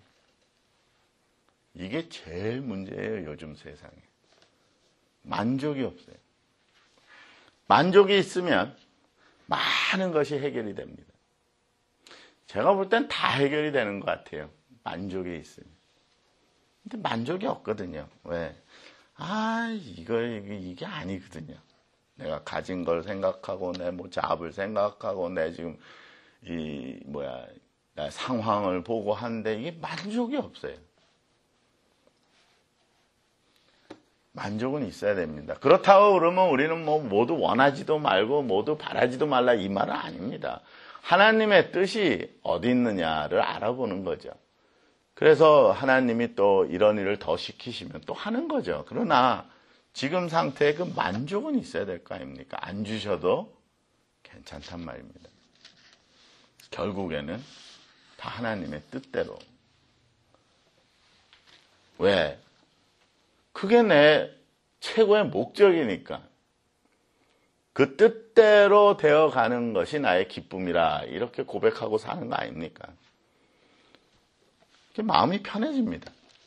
이게 제일 문제예요, 요즘 세상에. 만족이 없어요. 만족이 있으면 많은 것이 해결이 됩니다. 제가 볼 땐 다 해결이 되는 것 같아요. 만족이 있으면. 근데 만족이 없거든요. 왜? 이게 아니거든요. 내가 가진 걸 생각하고, 내 뭐 잡을 생각하고, 내 지금, 나 상황을 보고 하는데 이게 만족이 없어요. 만족은 있어야 됩니다. 그렇다고 그러면 우리는 뭐 모두 원하지도 말고 모두 바라지도 말라 이 말은 아닙니다. 하나님의 뜻이 어디 있느냐를 알아보는 거죠. 그래서 하나님이 또 이런 일을 더 시키시면 또 하는 거죠. 그러나 지금 상태에 그 만족은 있어야 될 거 아닙니까? 안 주셔도 괜찮단 말입니다. 결국에는 다 하나님의 뜻대로. 왜? 그게 내 최고의 목적이니까. 그 뜻대로 되어가는 것이 나의 기쁨이라 이렇게 고백하고 사는 거 아닙니까? 마음이 편해집니다.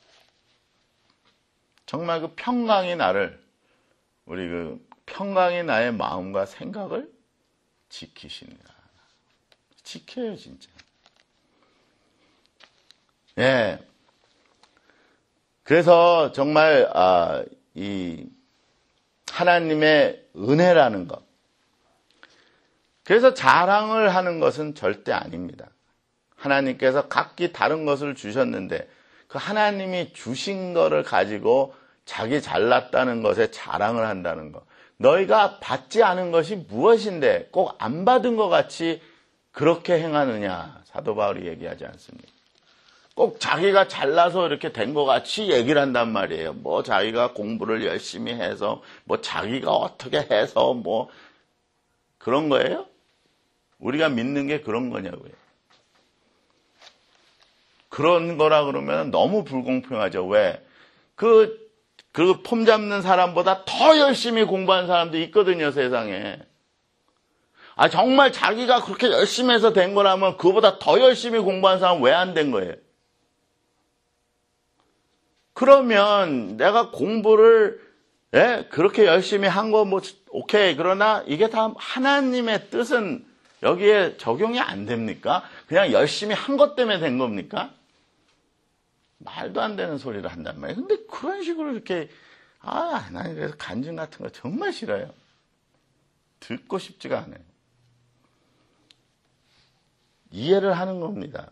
정말 그 평강이 우리 그 평강이 나의 마음과 생각을 지키시니라. 지켜요, 진짜. 예. 그래서 정말 이 하나님의 은혜라는 것. 그래서 자랑을 하는 것은 절대 아닙니다. 하나님께서 각기 다른 것을 주셨는데 그 하나님이 주신 거를 가지고 자기 잘났다는 것에 자랑을 한다는 것. 너희가 받지 않은 것이 무엇인데 꼭 안 받은 것 같이 그렇게 행하느냐. 사도 바울이 얘기하지 않습니까? 꼭 자기가 잘나서 이렇게 된 것 같이 얘기를 한단 말이에요. 뭐 자기가 공부를 열심히 해서 뭐 자기가 어떻게 해서 뭐 그런 거예요? 우리가 믿는 게 그런 거냐고요. 그런 거라 그러면 너무 불공평하죠. 왜? 그 폼 잡는 사람보다 더 열심히 공부한 사람도 있거든요, 세상에. 정말 자기가 그렇게 열심히 해서 된 거라면 그보다 더 열심히 공부한 사람은 왜 안 된 거예요? 그러면 내가 공부를 그렇게 열심히 한 거 뭐 오케이. 그러나 이게 다 하나님의 뜻은 여기에 적용이 안 됩니까? 그냥 열심히 한 것 때문에 된 겁니까? 말도 안 되는 소리를 한단 말이에요. 근데 그런 식으로 이렇게 난 그래서 간증 같은 거 정말 싫어요. 듣고 싶지가 않아요. 이해를 하는 겁니다.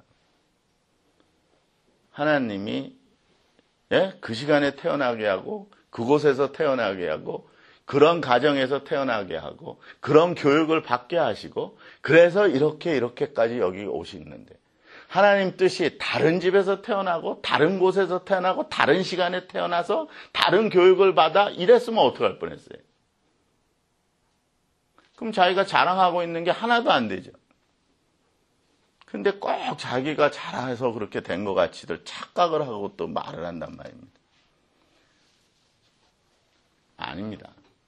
하나님이 그 시간에 태어나게 하고 그곳에서 태어나게 하고 그런 가정에서 태어나게 하고 그런 교육을 받게 하시고 그래서 이렇게까지 여기 오시는데 하나님 뜻이 다른 집에서 태어나고 다른 곳에서 태어나고 다른 시간에 태어나서 다른 교육을 받아 이랬으면 어떡할 뻔했어요. 그럼 자기가 자랑하고 있는 게 하나도 안 되죠. 근데 꼭 자기가 잘해서 그렇게 된 것 같이들 착각을 하고 또 말을 한단 말입니다. 아닙니다.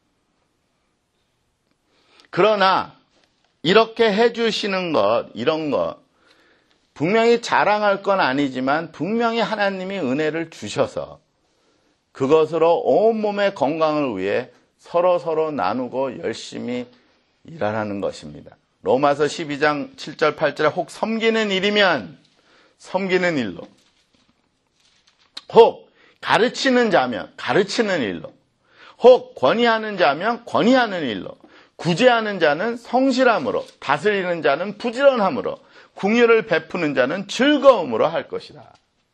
그러나 이렇게 해주시는 것, 이런 것 분명히 자랑할 건 아니지만 분명히 하나님이 은혜를 주셔서 그것으로 온몸의 건강을 위해 서로 나누고 열심히 일하라는 것입니다. 로마서 12장 7절 8절에 혹 섬기는 일이면 섬기는 일로 혹 가르치는 자면 가르치는 일로 혹 권위하는 자면 권위하는 일로 구제하는 자는 성실함으로 다스리는 자는 부지런함으로 긍휼을 베푸는 자는 즐거움으로 할 것이다.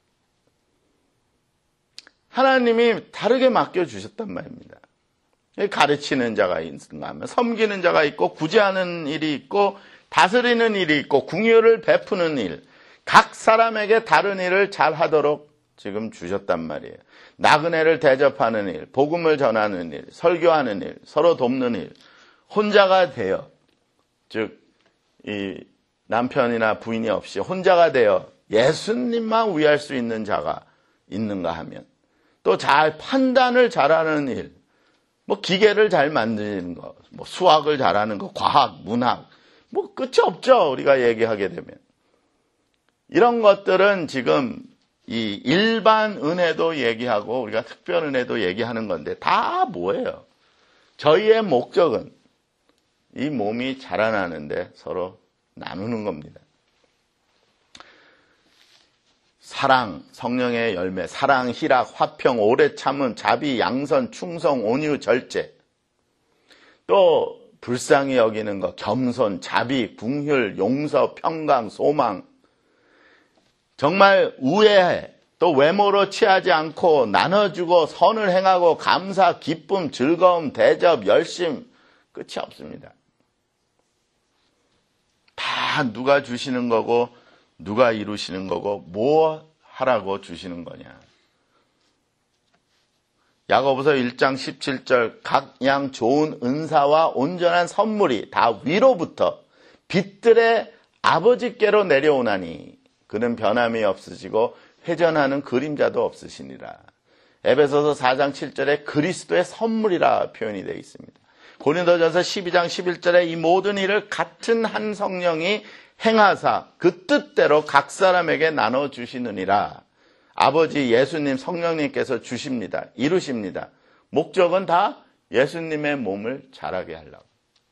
하나님이 다르게 맡겨주셨단 말입니다. 가르치는 자가 있는가 하면 섬기는 자가 있고 구제하는 일이 있고 다스리는 일이 있고 긍휼을 베푸는 일 각 사람에게 다른 일을 잘하도록 지금 주셨단 말이에요. 나그네를 대접하는 일, 복음을 전하는 일, 설교하는 일, 서로 돕는 일 혼자가 되어 즉 이 남편이나 부인이 없이 혼자가 되어 예수님만 위할 수 있는 자가 있는가 하면 또 잘 판단을 잘하는 일, 뭐 기계를 잘 만드는 거, 뭐 수학을 잘하는 거, 과학, 문학, 뭐 끝이 없죠. 우리가 얘기하게 되면. 이런 것들은 지금 이 일반 은혜도 얘기하고 우리가 특별 은혜도 얘기하는 건데 다 뭐예요? 저희의 목적은 이 몸이 자라나는데 서로 나누는 겁니다. 사랑, 성령의 열매, 사랑, 희락, 화평, 오래 참음, 자비, 양선, 충성, 온유, 절제. 또 불쌍히 여기는 것, 겸손, 자비, 궁휼, 용서, 평강, 소망. 정말 우애해. 또 외모로 취하지 않고 나눠주고 선을 행하고 감사, 기쁨, 즐거움, 대접, 열심. 끝이 없습니다. 다 누가 주시는 거고 누가 이루시는 거고 뭐 하라고 주시는 거냐. 야고보서 1장 17절 각 양 좋은 은사와 온전한 선물이 다 위로부터 빛들의 아버지께로 내려오나니 그는 변함이 없으시고 회전하는 그림자도 없으시니라. 에베소서 4장 7절에 그리스도의 선물이라 표현이 되어 있습니다. 고린도전서 12장 11절에 이 모든 일을 같은 한 성령이 행하사 그 뜻대로 각 사람에게 나눠주시느니라. 아버지 예수님 성령님께서 주십니다. 이루십니다. 목적은 다 예수님의 몸을 자라게 하려고.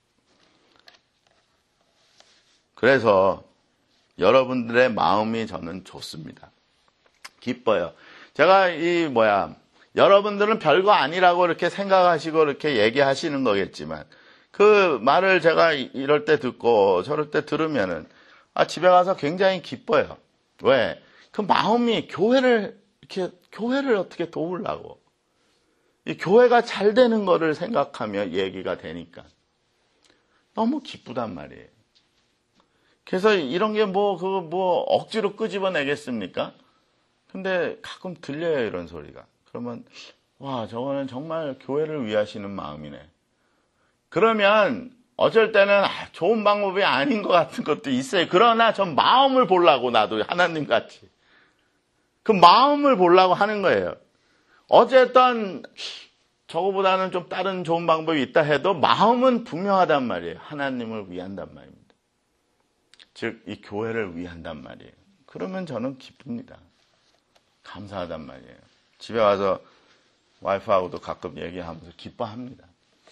그래서 여러분들의 마음이 저는 좋습니다. 기뻐요. 제가 여러분들은 별거 아니라고 이렇게 생각하시고 이렇게 얘기하시는 거겠지만 그 말을 제가 이럴 때 듣고 저럴 때 들으면은 집에 가서 굉장히 기뻐요. 왜? 그 마음이 교회를 어떻게 도우려고. 이 교회가 잘 되는 거를 생각하며 얘기가 되니까 너무 기쁘단 말이에요. 그래서 이런 게 억지로 끄집어내겠습니까? 근데 가끔 들려요, 이런 소리가. 그러면, 와, 저거는 정말 교회를 위하시는 마음이네. 그러면 어쩔 때는 좋은 방법이 아닌 것 같은 것도 있어요. 그러나 전 마음을 보려고 나도 하나님 같이. 그 마음을 보려고 하는 거예요. 어쨌든 저거보다는 좀 다른 좋은 방법이 있다 해도 마음은 분명하단 말이에요. 하나님을 위한단 말입니다. 즉, 이 교회를 위한단 말이에요. 그러면 저는 기쁩니다. 감사하단 말이에요. 집에 와서 와이프하고도 가끔 얘기하면서 기뻐합니다.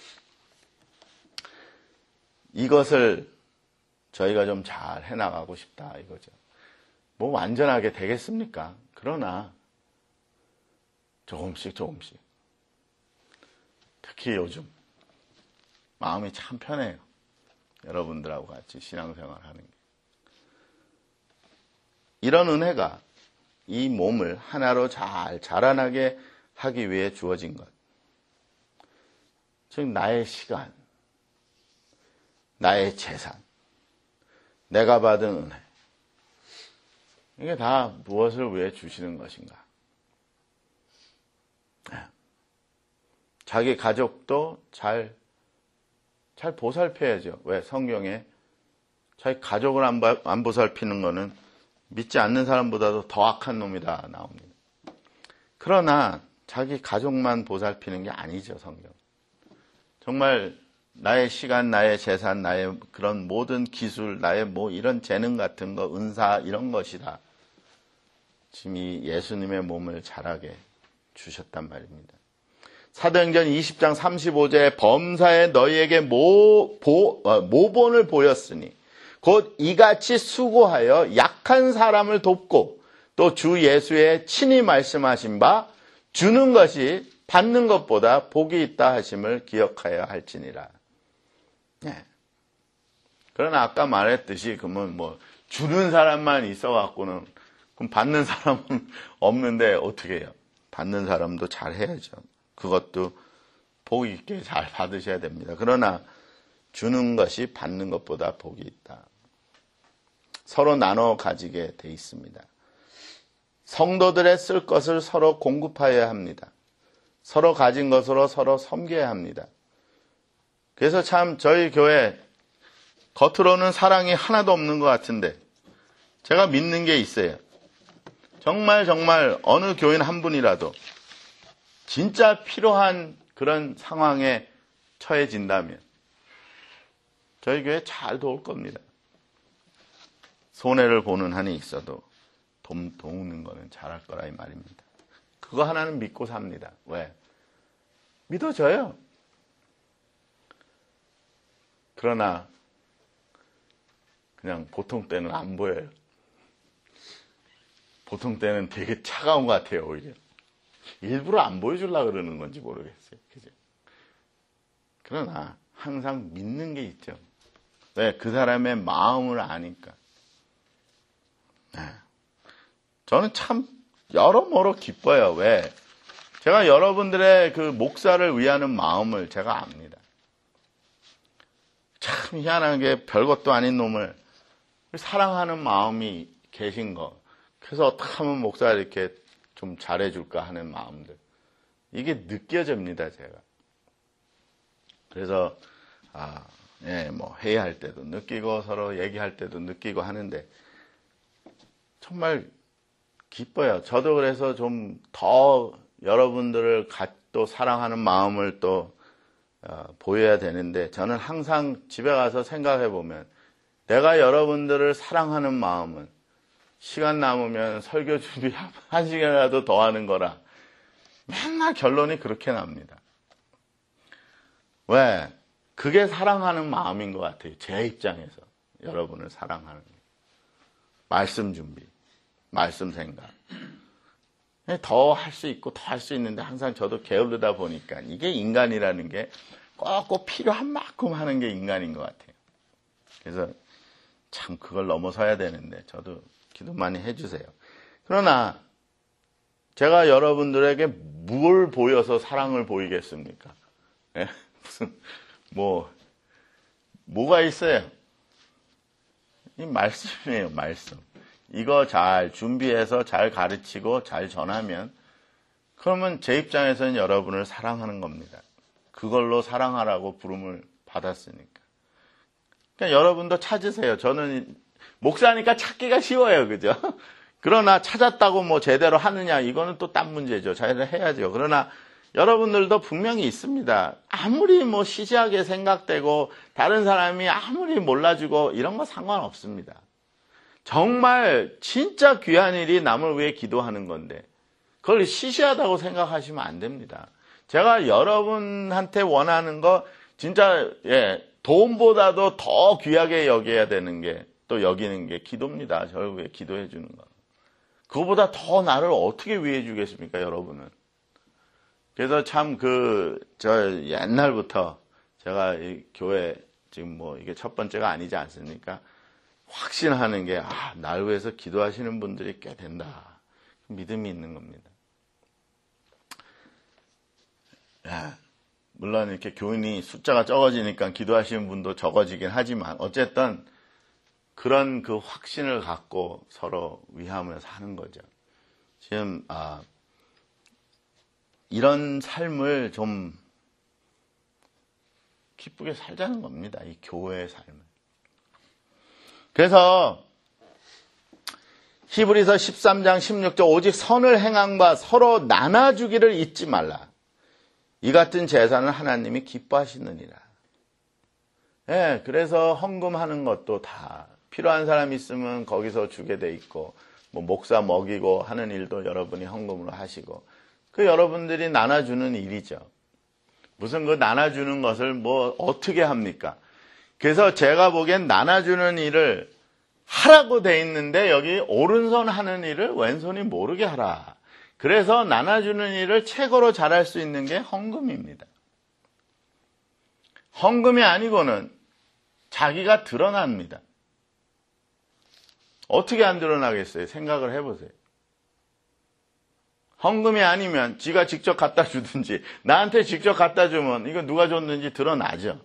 이것을 저희가 좀 잘 해나가고 싶다 이거죠. 뭐 완전하게 되겠습니까? 그러나 조금씩 특히 요즘 마음이 참 편해요. 여러분들하고 같이 신앙생활하는 게. 이런 은혜가 이 몸을 하나로 잘 자라나게 하기 위해 주어진 것. 즉 나의 시간, 나의 재산, 내가 받은 은혜. 이게 다 무엇을 위해 주시는 것인가? 자기 가족도 잘 보살펴야죠. 왜? 성경에 자기 가족을 안 보살피는 거는 믿지 않는 사람보다도 더 악한 놈이다 나옵니다. 그러나 자기 가족만 보살피는 게 아니죠, 성경. 정말 나의 시간, 나의 재산, 나의 그런 모든 기술, 나의 이런 재능 같은 거, 은사 이런 것이다. 지금 이 예수님의 몸을 자라게 주셨단 말입니다. 사도행전 20장 35절에 범사에 너희에게 모본을 보였으니 곧 이같이 수고하여 약한 사람을 돕고 또 주 예수의 친히 말씀하신 바 주는 것이 받는 것보다 복이 있다 하심을 기억하여 할지니라. 네. 그러나 아까 말했듯이 그러면 주는 사람만 있어갖고는 그럼 받는 사람은 없는데 어떻게 해요? 받는 사람도 잘 해야죠. 그것도 복 있게 잘 받으셔야 됩니다. 그러나 주는 것이 받는 것보다 복이 있다. 서로 나눠 가지게 돼 있습니다. 성도들의 쓸 것을 서로 공급하여야 합니다. 서로 가진 것으로 서로 섬겨야 합니다. 그래서 참 저희 교회 겉으로는 사랑이 하나도 없는 것 같은데 제가 믿는 게 있어요. 정말 어느 교인 한 분이라도 진짜 필요한 그런 상황에 처해진다면 저희 교회 잘 도울 겁니다. 손해를 보는 한이 있어도 도우는 거는 잘할 거라 이 말입니다. 그거 하나는 믿고 삽니다. 왜? 믿어져요. 그러나 그냥 보통 때는 안 보여요. 보통 때는 되게 차가운 것 같아요, 오히려. 일부러 안 보여주려고 그러는 건지 모르겠어요. 그죠? 그러나 항상 믿는 게 있죠. 왜? 그 사람의 마음을 아니까. 저는 참 여러모로 기뻐요. 왜? 제가 여러분들의 그 목사를 위하는 마음을 제가 압니다. 참 희한한 게 별것도 아닌 놈을 사랑하는 마음이 계신 거. 그래서 어떻게 하면 목사가 이렇게 좀 잘해줄까 하는 마음들. 이게 느껴집니다, 제가. 그래서, 뭐 회의할 때도 느끼고 서로 얘기할 때도 느끼고 하는데 정말 기뻐요. 저도 그래서 좀 더 여러분들을 또 사랑하는 마음을 또 보여야 되는데 저는 항상 집에 가서 생각해 보면 내가 여러분들을 사랑하는 마음은 시간 남으면 설교 준비 한 시간이라도 더 하는 거라 맨날 결론이 그렇게 납니다. 왜? 그게 사랑하는 마음인 것 같아요. 제 입장에서 여러분을 사랑하는 거. 말씀 준비, 말씀 생각. 더 할 수 있고 더 할 수 있는데 항상 저도 게으르다 보니까 이게 인간이라는 게 꼭 필요한 만큼 하는 게 인간인 것 같아요. 그래서 참 그걸 넘어서야 되는데 저도 기도 많이 해주세요. 그러나 제가 여러분들에게 뭘 보여서 사랑을 보이겠습니까? 무슨 뭐가 있어요? 이 말씀이에요, 말씀. 이거 잘 준비해서 잘 가르치고 잘 전하면 그러면 제 입장에서는 여러분을 사랑하는 겁니다. 그걸로 사랑하라고 부름을 받았으니까. 그러니까 여러분도 찾으세요. 저는 목사니까 찾기가 쉬워요, 그죠? 그러나 찾았다고 뭐 제대로 하느냐 이거는 또 딴 문제죠. 잘 해야죠. 그러나 여러분들도 분명히 있습니다. 아무리 뭐 시시하게 생각되고 다른 사람이 아무리 몰라주고 이런 거 상관없습니다. 정말 진짜 귀한 일이 남을 위해 기도하는 건데 그걸 시시하다고 생각하시면 안 됩니다. 제가 여러분한테 원하는 거 진짜 돈보다도 더 귀하게 여겨야 되는 게 또 여기는 게 기도입니다. 저를 위해 기도해 주는 거. 그거보다 더 나를 어떻게 위해 주겠습니까, 여러분은? 그래서 참 저 옛날부터 제가 이 교회 지금 뭐 이게 첫 번째가 아니지 않습니까? 확신하는 게, 날 위해서 기도하시는 분들이 꽤 된다. 믿음이 있는 겁니다. 물론 이렇게 교인이 숫자가 적어지니까 기도하시는 분도 적어지긴 하지만, 어쨌든 그런 그 확신을 갖고 서로 위함을 사는 거죠. 지금, 이런 삶을 좀 기쁘게 살자는 겁니다. 이 교회의 삶을. 그래서 히브리서 13장 16절 오직 선을 행한 바 서로 나눠주기를 잊지 말라. 이 같은 제사는 하나님이 기뻐하시느니라. 그래서 헌금하는 것도 다 필요한 사람 있으면 거기서 주게 돼 있고 뭐 목사 먹이고 하는 일도 여러분이 헌금으로 하시고 그 여러분들이 나눠주는 일이죠. 무슨 그 나눠주는 것을 뭐 어떻게 합니까? 그래서 제가 보기엔 나눠주는 일을 하라고 돼 있는데 여기 오른손 하는 일을 왼손이 모르게 하라. 그래서 나눠주는 일을 최고로 잘할 수 있는 게 헌금입니다. 헌금이 아니고는 자기가 드러납니다. 어떻게 안 드러나겠어요? 생각을 해보세요. 헌금이 아니면 지가 직접 갖다 주든지 나한테 직접 갖다 주면 이거 누가 줬는지 드러나죠.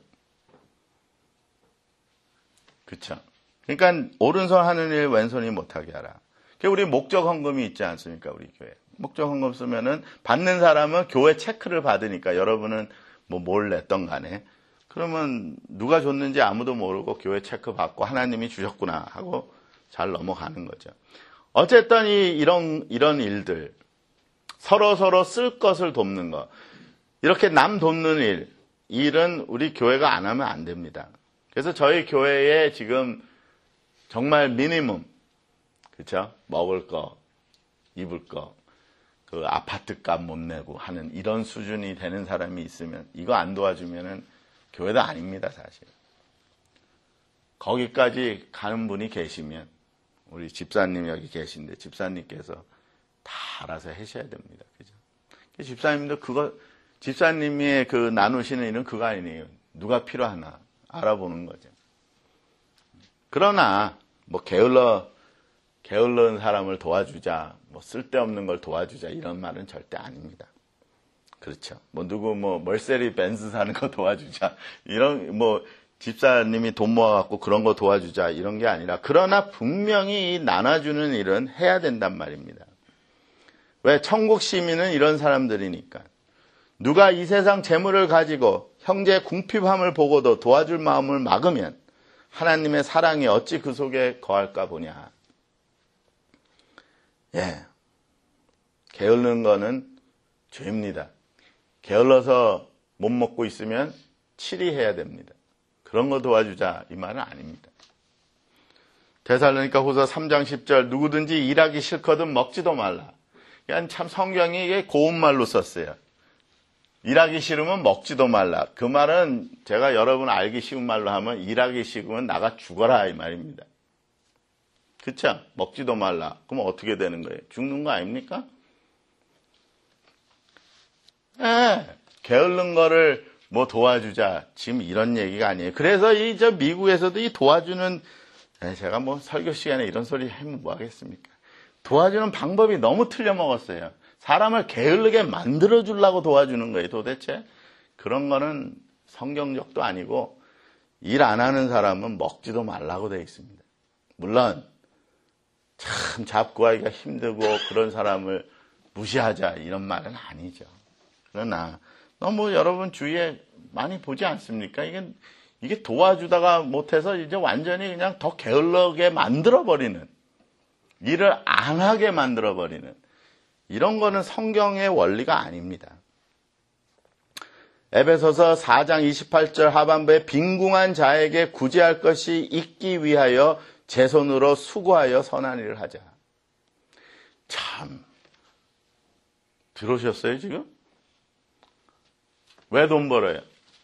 그렇죠? 그러니까 오른손 하는 일 왼손이 못하게 하라. 우리 목적 헌금이 있지 않습니까? 우리 교회. 목적 헌금 쓰면은 받는 사람은 교회 체크를 받으니까 여러분은 뭐 뭘 냈던 간에 그러면 누가 줬는지 아무도 모르고 교회 체크 받고 하나님이 주셨구나 하고 잘 넘어가는 거죠. 어쨌든 이런 일들 서로 쓸 것을 돕는 것. 이렇게 남 돕는 일은 우리 교회가 안 하면 안 됩니다. 그래서 저희 교회에 지금 정말 미니멈, 그렇죠? 먹을 거, 입을 거, 그 아파트값 못 내고 하는 이런 수준이 되는 사람이 있으면 이거 안 도와주면은 교회도 아닙니다, 사실. 거기까지 가는 분이 계시면 우리 집사님 여기 계신데 집사님께서 다 알아서 하셔야 됩니다. 그죠? 집사님도 집사님이 그 나누시는 일은 그거 아니에요. 누가 필요하나 알아보는 거죠. 그러나 뭐 게을른 사람을 도와주자, 뭐 쓸데없는 걸 도와주자 이런 말은 절대 아닙니다. 그렇죠. 뭐 누구 멀세리 벤츠 사는 거 도와주자 이런 집사님이 돈 모아갖고 그런 거 도와주자 이런 게 아니라 그러나 분명히 이 나눠주는 일은 해야 된단 말입니다. 왜? 천국 시민은 이런 사람들이니까. 누가 이 세상 재물을 가지고 형제의 궁핍함을 보고도 도와줄 마음을 막으면 하나님의 사랑이 어찌 그 속에 거할까 보냐. 예, 게으른 거는 죄입니다. 게을러서 못 먹고 있으면 치리해야 됩니다. 그런 거 도와주자 이 말은 아닙니다. 데살로니가 후서 3장 10절 누구든지 일하기 싫거든 먹지도 말라. 그냥 참 성경이 이게 고운 말로 썼어요. 일하기 싫으면 먹지도 말라. 그 말은 제가 여러분 알기 쉬운 말로 하면 일하기 싫으면 나가 죽어라 이 말입니다. 그쵸? 먹지도 말라. 그럼 어떻게 되는 거예요? 죽는 거 아닙니까? 게으른 거를 도와주자. 지금 이런 얘기가 아니에요. 그래서 미국에서도 이 도와주는, 제가 설교 시간에 이런 소리 하면 뭐 하겠습니까? 도와주는 방법이 너무 틀려먹었어요. 사람을 게을르게 만들어주려고 도와주는 거예요, 도대체. 그런 거는 성경적도 아니고, 일 안 하는 사람은 먹지도 말라고 되어 있습니다. 물론, 참 잡구하기가 힘들고 그런 사람을 무시하자 이런 말은 아니죠. 그러나 너무 여러분 주위에 많이 보지 않습니까? 이게 도와주다가 못해서 이제 완전히 그냥 더 게을르게 만들어버리는, 일을 안 하게 만들어버리는 이런 거는 성경의 원리가 아닙니다. 에베소서 4장 28절 하반부에 빈궁한 자에게 구제할 것이 있기 위하여 제 손으로 수고하여 선한 일을 하자. 참 들으셨어요 지금? 왜 돈 벌어요?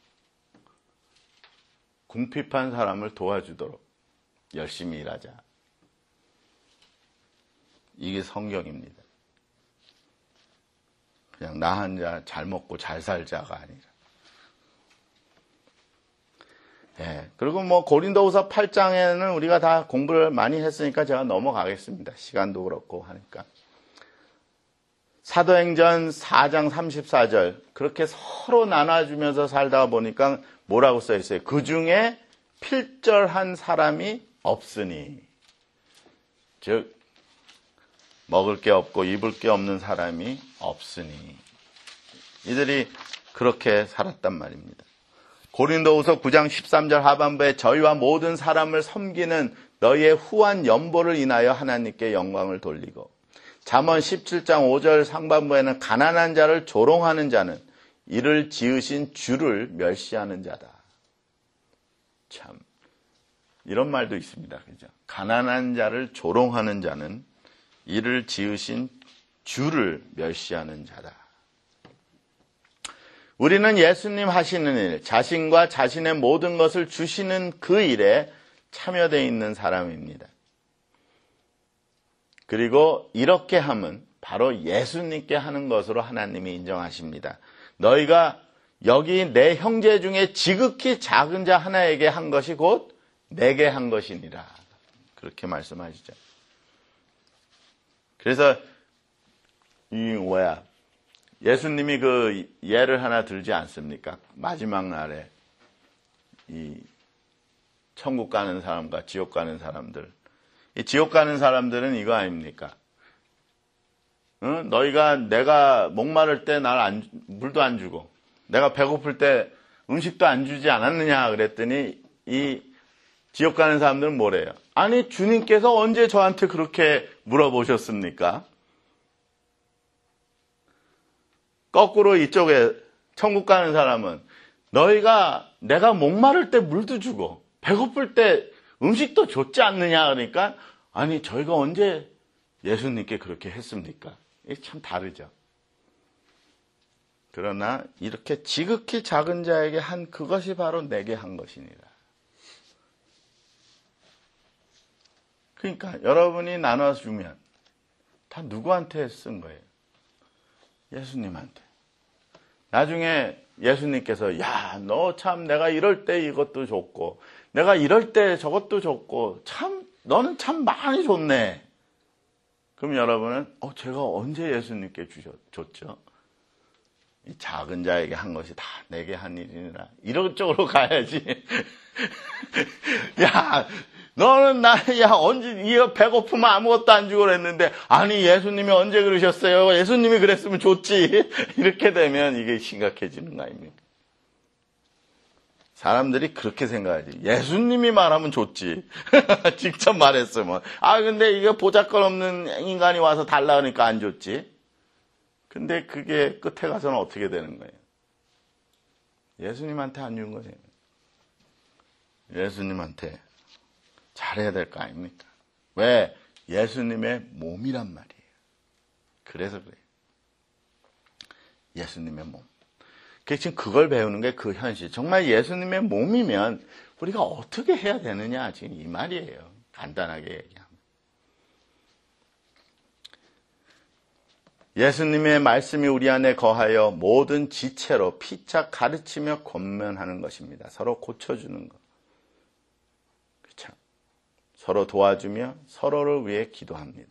궁핍한 사람을 도와주도록 열심히 일하자. 이게 성경입니다. 그냥 나 혼자 잘 먹고 잘 살자가 아니라. 예. 그리고 고린도후서 8장에는 우리가 다 공부를 많이 했으니까 제가 넘어가겠습니다. 시간도 그렇고 하니까. 사도행전 4장 34절. 그렇게 서로 나눠주면서 살다가 보니까 뭐라고 써 있어요? 그 중에 필절한 사람이 없으니. 즉, 먹을 게 없고 입을 게 없는 사람이 없으니. 이들이 그렇게 살았단 말입니다. 고린도후서 9장 13절 하반부에 저희와 모든 사람을 섬기는 너희의 후한 연보를 인하여 하나님께 영광을 돌리고, 잠언 17장 5절 상반부에는 가난한 자를 조롱하는 자는 이를 지으신 주를 멸시하는 자다. 참 이런 말도 있습니다. 그죠? 가난한 자를 조롱하는 자는 이를 지으신 주를 멸시하는 자다. 우리는 예수님 하시는 일, 자신과 자신의 모든 것을 주시는 그 일에 참여되어 있는 사람입니다. 그리고 이렇게 하면 바로 예수님께 하는 것으로 하나님이 인정하십니다. 너희가 여기 내 형제 중에 지극히 작은 자 하나에게 한 것이 곧 내게 한 것이니라. 그렇게 말씀하시죠. 그래서 예수님이 그 예를 하나 들지 않습니까? 마지막 날에 이 천국 가는 사람과 지옥 가는 사람들. 이 지옥 가는 사람들은 이거 아닙니까? 응? 너희가 내가 목마를 때 물도 안 주고 내가 배고플 때 음식도 안 주지 않았느냐 그랬더니 이 지옥 가는 사람들은 뭐래요? 아니 주님께서 언제 저한테 그렇게 물어보셨습니까? 거꾸로 이쪽에 천국 가는 사람은 내가 목마를 때 물도 주고 배고플 때 음식도 줬지 않느냐 그러니까 아니 저희가 언제 예수님께 그렇게 했습니까? 이게 참 다르죠. 그러나 이렇게 지극히 작은 자에게 한 그것이 바로 내게 한 것이니라. 그러니까 여러분이 나눠주면 다 누구한테 쓴 거예요? 예수님한테. 나중에 예수님께서 야, 너 참 내가 이럴 때 이것도 줬고 내가 이럴 때 저것도 줬고 참 너는 참 많이 줬네. 그럼 여러분은 제가 언제 예수님께 줬죠? 이 작은 자에게 한 것이 다 내게 한 일이니라. 이런 쪽으로 가야지. 야, 너는 언제, 이거 배고프면 아무것도 안 주고 그랬는데, 아니, 예수님이 언제 그러셨어요? 예수님이 그랬으면 좋지. 이렇게 되면 이게 심각해지는 거 아닙니까? 사람들이 그렇게 생각하지. 예수님이 말하면 좋지. 직접 말했으면. 근데 이게 보잘것 없는 인간이 와서 달라 그러니까 안 줬지. 근데 그게 끝에 가서는 어떻게 되는 거예요? 예수님한테 안 준 거예요. 예수님한테 잘해야 될 거 아닙니까? 왜? 예수님의 몸이란 말이에요. 그래서 그래요. 예수님의 몸. 지금 그걸 배우는 게 그 현실. 정말 예수님의 몸이면 우리가 어떻게 해야 되느냐 지금 이 말이에요. 간단하게 얘기하면. 예수님의 말씀이 우리 안에 거하여 모든 지체로 피차 가르치며 권면하는 것입니다. 서로 고쳐주는 것. 그렇죠? 서로 도와주며 서로를 위해 기도합니다.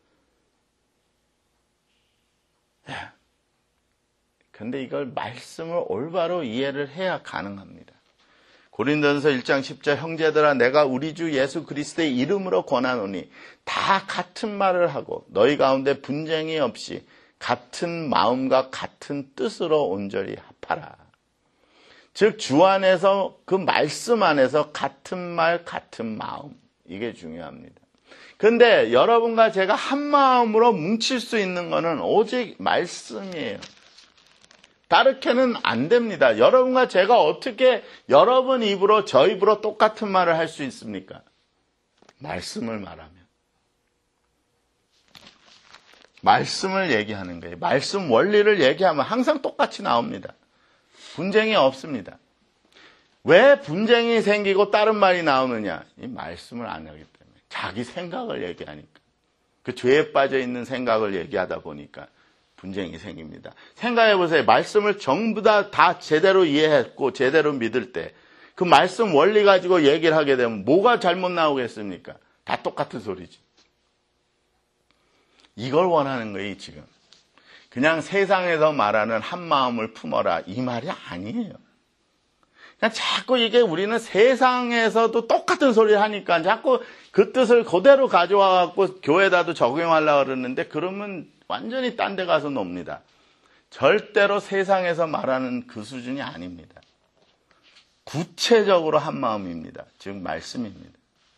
그런데 이걸 말씀을 올바로 이해를 해야 가능합니다. 고린도전서 1장 10절 형제들아 내가 우리 주 예수 그리스도의 이름으로 권하노니 다 같은 말을 하고 너희 가운데 분쟁이 없이 같은 마음과 같은 뜻으로 온전히 합하라. 즉 주 안에서 그 말씀 안에서 같은 말 같은 마음 이게 중요합니다. 그런데 여러분과 제가 한 마음으로 뭉칠 수 있는 것은 오직 말씀이에요. 다르게는 안 됩니다. 여러분과 제가 어떻게 여러분 입으로 저 입으로 똑같은 말을 할 수 있습니까? 말씀을 말하면. 말씀을 얘기하는 거예요. 말씀 원리를 얘기하면 항상 똑같이 나옵니다. 분쟁이 없습니다. 왜 분쟁이 생기고 다른 말이 나오느냐? 이 말씀을 안 하기 때문에. 자기 생각을 얘기하니까. 그 죄에 빠져 있는 생각을 얘기하다 보니까 분쟁이 생깁니다. 생각해 보세요. 말씀을 전부 다 제대로 이해했고 제대로 믿을 때 그 말씀 원리 가지고 얘기를 하게 되면 뭐가 잘못 나오겠습니까? 다 똑같은 소리지. 이걸 원하는 거예요, 지금. 그냥 세상에서 말하는 한 마음을 품어라. 이 말이 아니에요. 그냥 자꾸 이게 우리는 세상에서도 똑같은 소리를 하니까 자꾸 그 뜻을 그대로 가져와 갖고 교회에다도 적용하려고 그러는데 그러면 완전히 딴 데 가서 놉니다. 절대로 세상에서 말하는 그 수준이 아닙니다. 구체적으로 한 마음입니다. 즉 말씀입니다.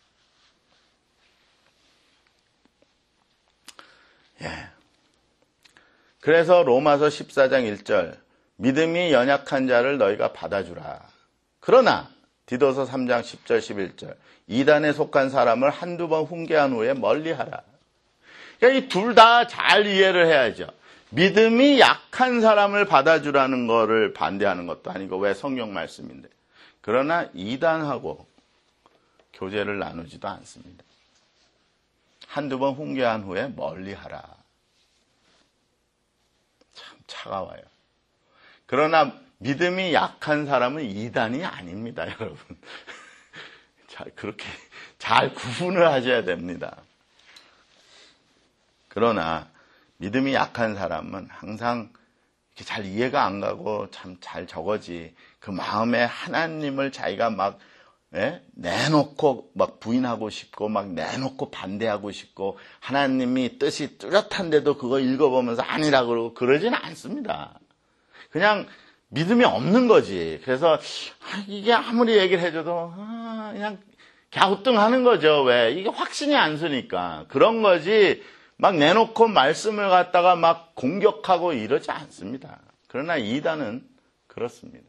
그래서 로마서 14장 1절 믿음이 연약한 자를 너희가 받아주라. 그러나 디도서 3장 10절 11절 이단에 속한 사람을 한두 번 훈계한 후에 멀리하라. 그러니까 이 둘 다 잘 이해를 해야죠. 믿음이 약한 사람을 받아주라는 거를 반대하는 것도 아니고 왜 성경 말씀인데. 그러나 이단하고 교제를 나누지도 않습니다. 한두 번 훈계한 후에 멀리하라. 참 차가워요. 그러나 믿음이 약한 사람은 이단이 아닙니다, 여러분. 그렇게 잘 구분을 하셔야 됩니다. 그러나 믿음이 약한 사람은 항상 이렇게 잘 이해가 안 가고 참 잘 적어지 그 마음에 하나님을 자기가 막 내놓고 막 부인하고 싶고 막 내놓고 반대하고 싶고 하나님이 뜻이 뚜렷한데도 그거 읽어보면서 아니라 그러고 그러지는 않습니다. 그냥 믿음이 없는 거지. 그래서 이게 아무리 얘기를 해줘도 그냥 갸우뚱하는 거죠. 왜? 이게 확신이 안 서니까. 그런 거지. 막 내놓고 말씀을 갖다가 막 공격하고 이러지 않습니다. 그러나 이단은 그렇습니다.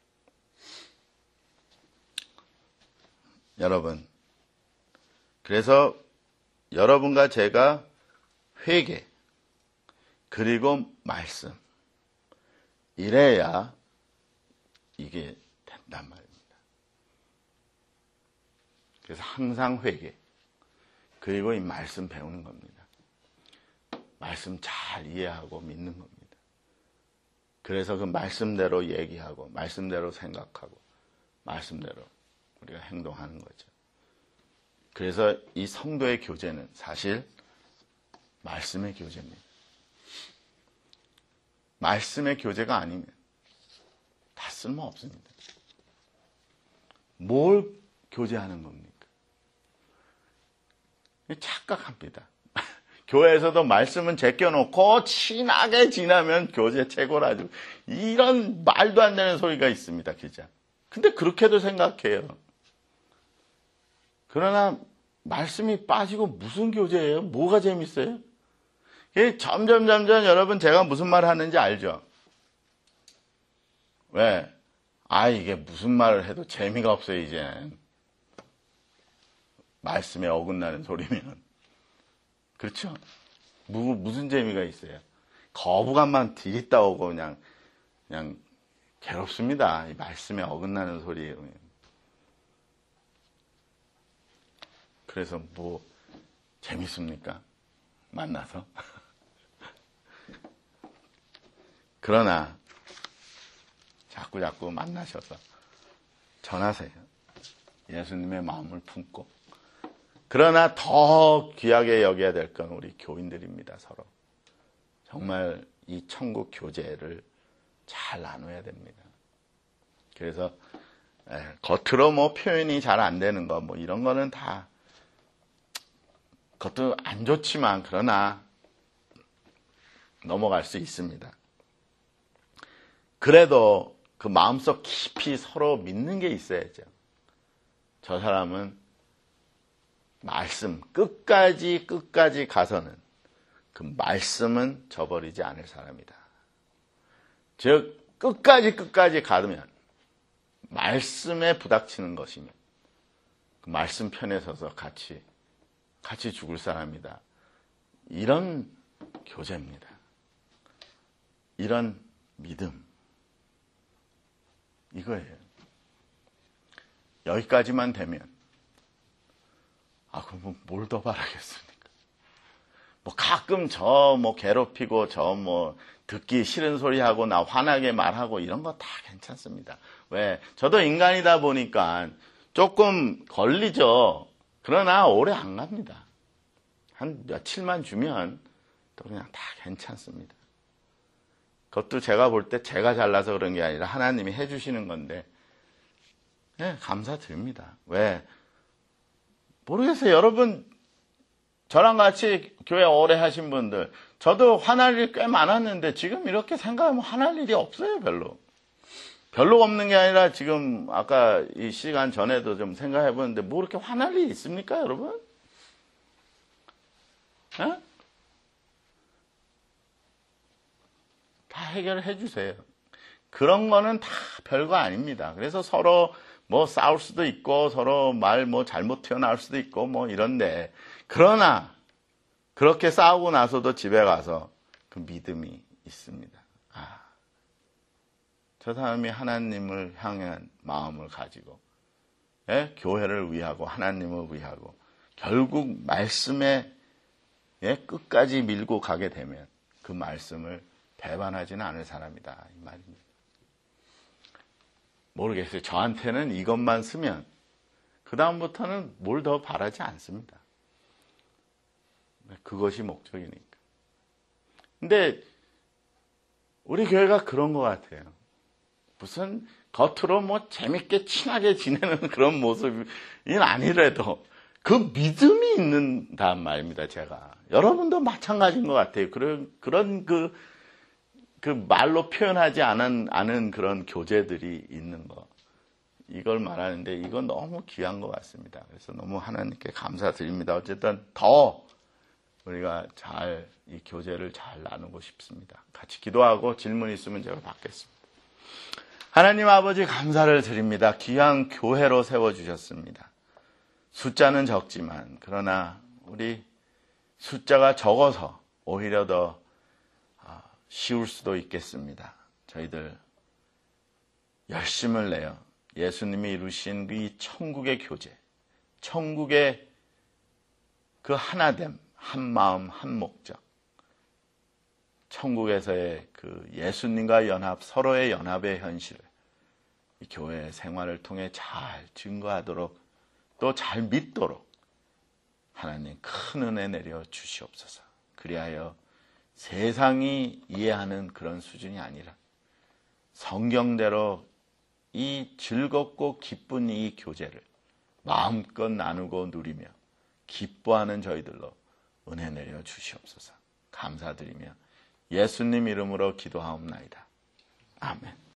여러분, 그래서 여러분과 제가 회개 그리고 말씀 이래야 이게 된단 말입니다. 그래서 항상 회개 그리고 이 말씀 배우는 겁니다. 말씀 잘 이해하고 믿는 겁니다. 그래서 그 말씀대로 얘기하고 말씀대로 생각하고 말씀대로 우리가 행동하는 거죠. 그래서 이 성도의 교제는 사실 말씀의 교제입니다. 말씀의 교제가 아니면 다 쓸모없습니다. 뭘 교제하는 겁니까? 착각합니다. 교회에서도 말씀은 제껴놓고 친하게 지나면 교제 최고라죠. 이런 말도 안 되는 소리가 있습니다. 기자. 근데 그렇게도 생각해요. 그러나 말씀이 빠지고 무슨 교제예요? 뭐가 재밌어요? 점점 여러분 제가 무슨 말 하는지 알죠? 왜? 이게 무슨 말을 해도 재미가 없어요, 이제. 말씀에 어긋나는 소리면. 그렇죠? 무슨 재미가 있어요? 거부감만 디귿다 오고 그냥 괴롭습니다. 이 말씀에 어긋나는 소리예요. 그래서 뭐 재밌습니까? 만나서? 그러나 자꾸 만나셔서 전하세요. 예수님의 마음을 품고. 그러나 더 귀하게 여겨야 될 건 우리 교인들입니다. 서로. 정말 이 천국 교제를 잘 나눠야 됩니다. 그래서 겉으로 뭐 표현이 잘 안 되는 거 뭐 이런 거는 다 그것도 안 좋지만 그러나 넘어갈 수 있습니다. 그래도 그 마음속 깊이 서로 믿는 게 있어야죠. 저 사람은 말씀 끝까지 가서는 그 말씀은 저버리지 않을 사람이다. 즉 끝까지 가면 말씀에 부닥치는 것이며 그 말씀 편에 서서 같이 죽을 사람이다. 이런 교제입니다. 이런 믿음. 이거예요. 여기까지만 되면 그럼 뭘 더 바라겠습니까? 뭐 가끔 괴롭히고 듣기 싫은 소리 하고 나 화나게 말하고 이런 거 다 괜찮습니다. 왜? 저도 인간이다 보니까 조금 걸리죠. 그러나 오래 안 갑니다. 한 며칠만 주면 또 그냥 다 괜찮습니다. 그것도 제가 볼 때 제가 잘나서 그런 게 아니라 하나님이 해주시는 건데 감사드립니다. 왜? 모르겠어요. 여러분 저랑 같이 교회 오래 하신 분들 저도 화날 일이 꽤 많았는데 지금 이렇게 생각하면 화날 일이 없어요. 별로 없는 게 아니라 지금 아까 이 시간 전에도 좀 생각해 보는데 뭐 이렇게 화날 일이 있습니까 여러분? 다 해결해 주세요. 그런 거는 다 별거 아닙니다. 그래서 서로 싸울 수도 있고 서로 말 잘못 튀어나올 수도 있고 이런데 그러나 그렇게 싸우고 나서도 집에 가서 그 믿음이 있습니다. 저 사람이 하나님을 향한 마음을 가지고 교회를 위하고 하나님을 위하고 결국 말씀에 끝까지 밀고 가게 되면 그 말씀을 배반하지는 않을 사람이다. 이 말입니다. 모르겠어요. 저한테는 이것만 쓰면 그 다음부터는 뭘 더 바라지 않습니다. 그것이 목적이니까. 근데 우리 교회가 그런 것 같아요. 무슨 겉으로 재밌게 친하게 지내는 그런 모습이 아니래도 그 믿음이 있는단 말입니다. 제가 여러분도 마찬가지인 것 같아요. 그런 그 말로 표현하지 않은 그런 교제들이 있는 거. 이걸 말하는데 이건 너무 귀한 것 같습니다. 그래서 너무 하나님께 감사드립니다. 어쨌든 더 우리가 잘 이 교제를 잘 나누고 싶습니다. 같이 기도하고 질문 있으면 제가 받겠습니다. 하나님 아버지 감사를 드립니다. 귀한 교회로 세워주셨습니다. 숫자는 적지만 그러나 우리 숫자가 적어서 오히려 더 쉬울 수도 있겠습니다. 저희들 열심을 내어 예수님이 이루신 이 천국의 교제, 천국의 그 하나됨, 한 마음, 한 목적, 천국에서의 그 예수님과 연합, 서로의 연합의 현실을 이 교회 생활을 통해 잘 증거하도록 또 잘 믿도록 하나님 큰 은혜 내려 주시옵소서. 그리하여 세상이 이해하는 그런 수준이 아니라 성경대로 이 즐겁고 기쁜 이 교제를 마음껏 나누고 누리며 기뻐하는 저희들로 은혜 내려 주시옵소서. 감사드리며 예수님 이름으로 기도하옵나이다. 아멘.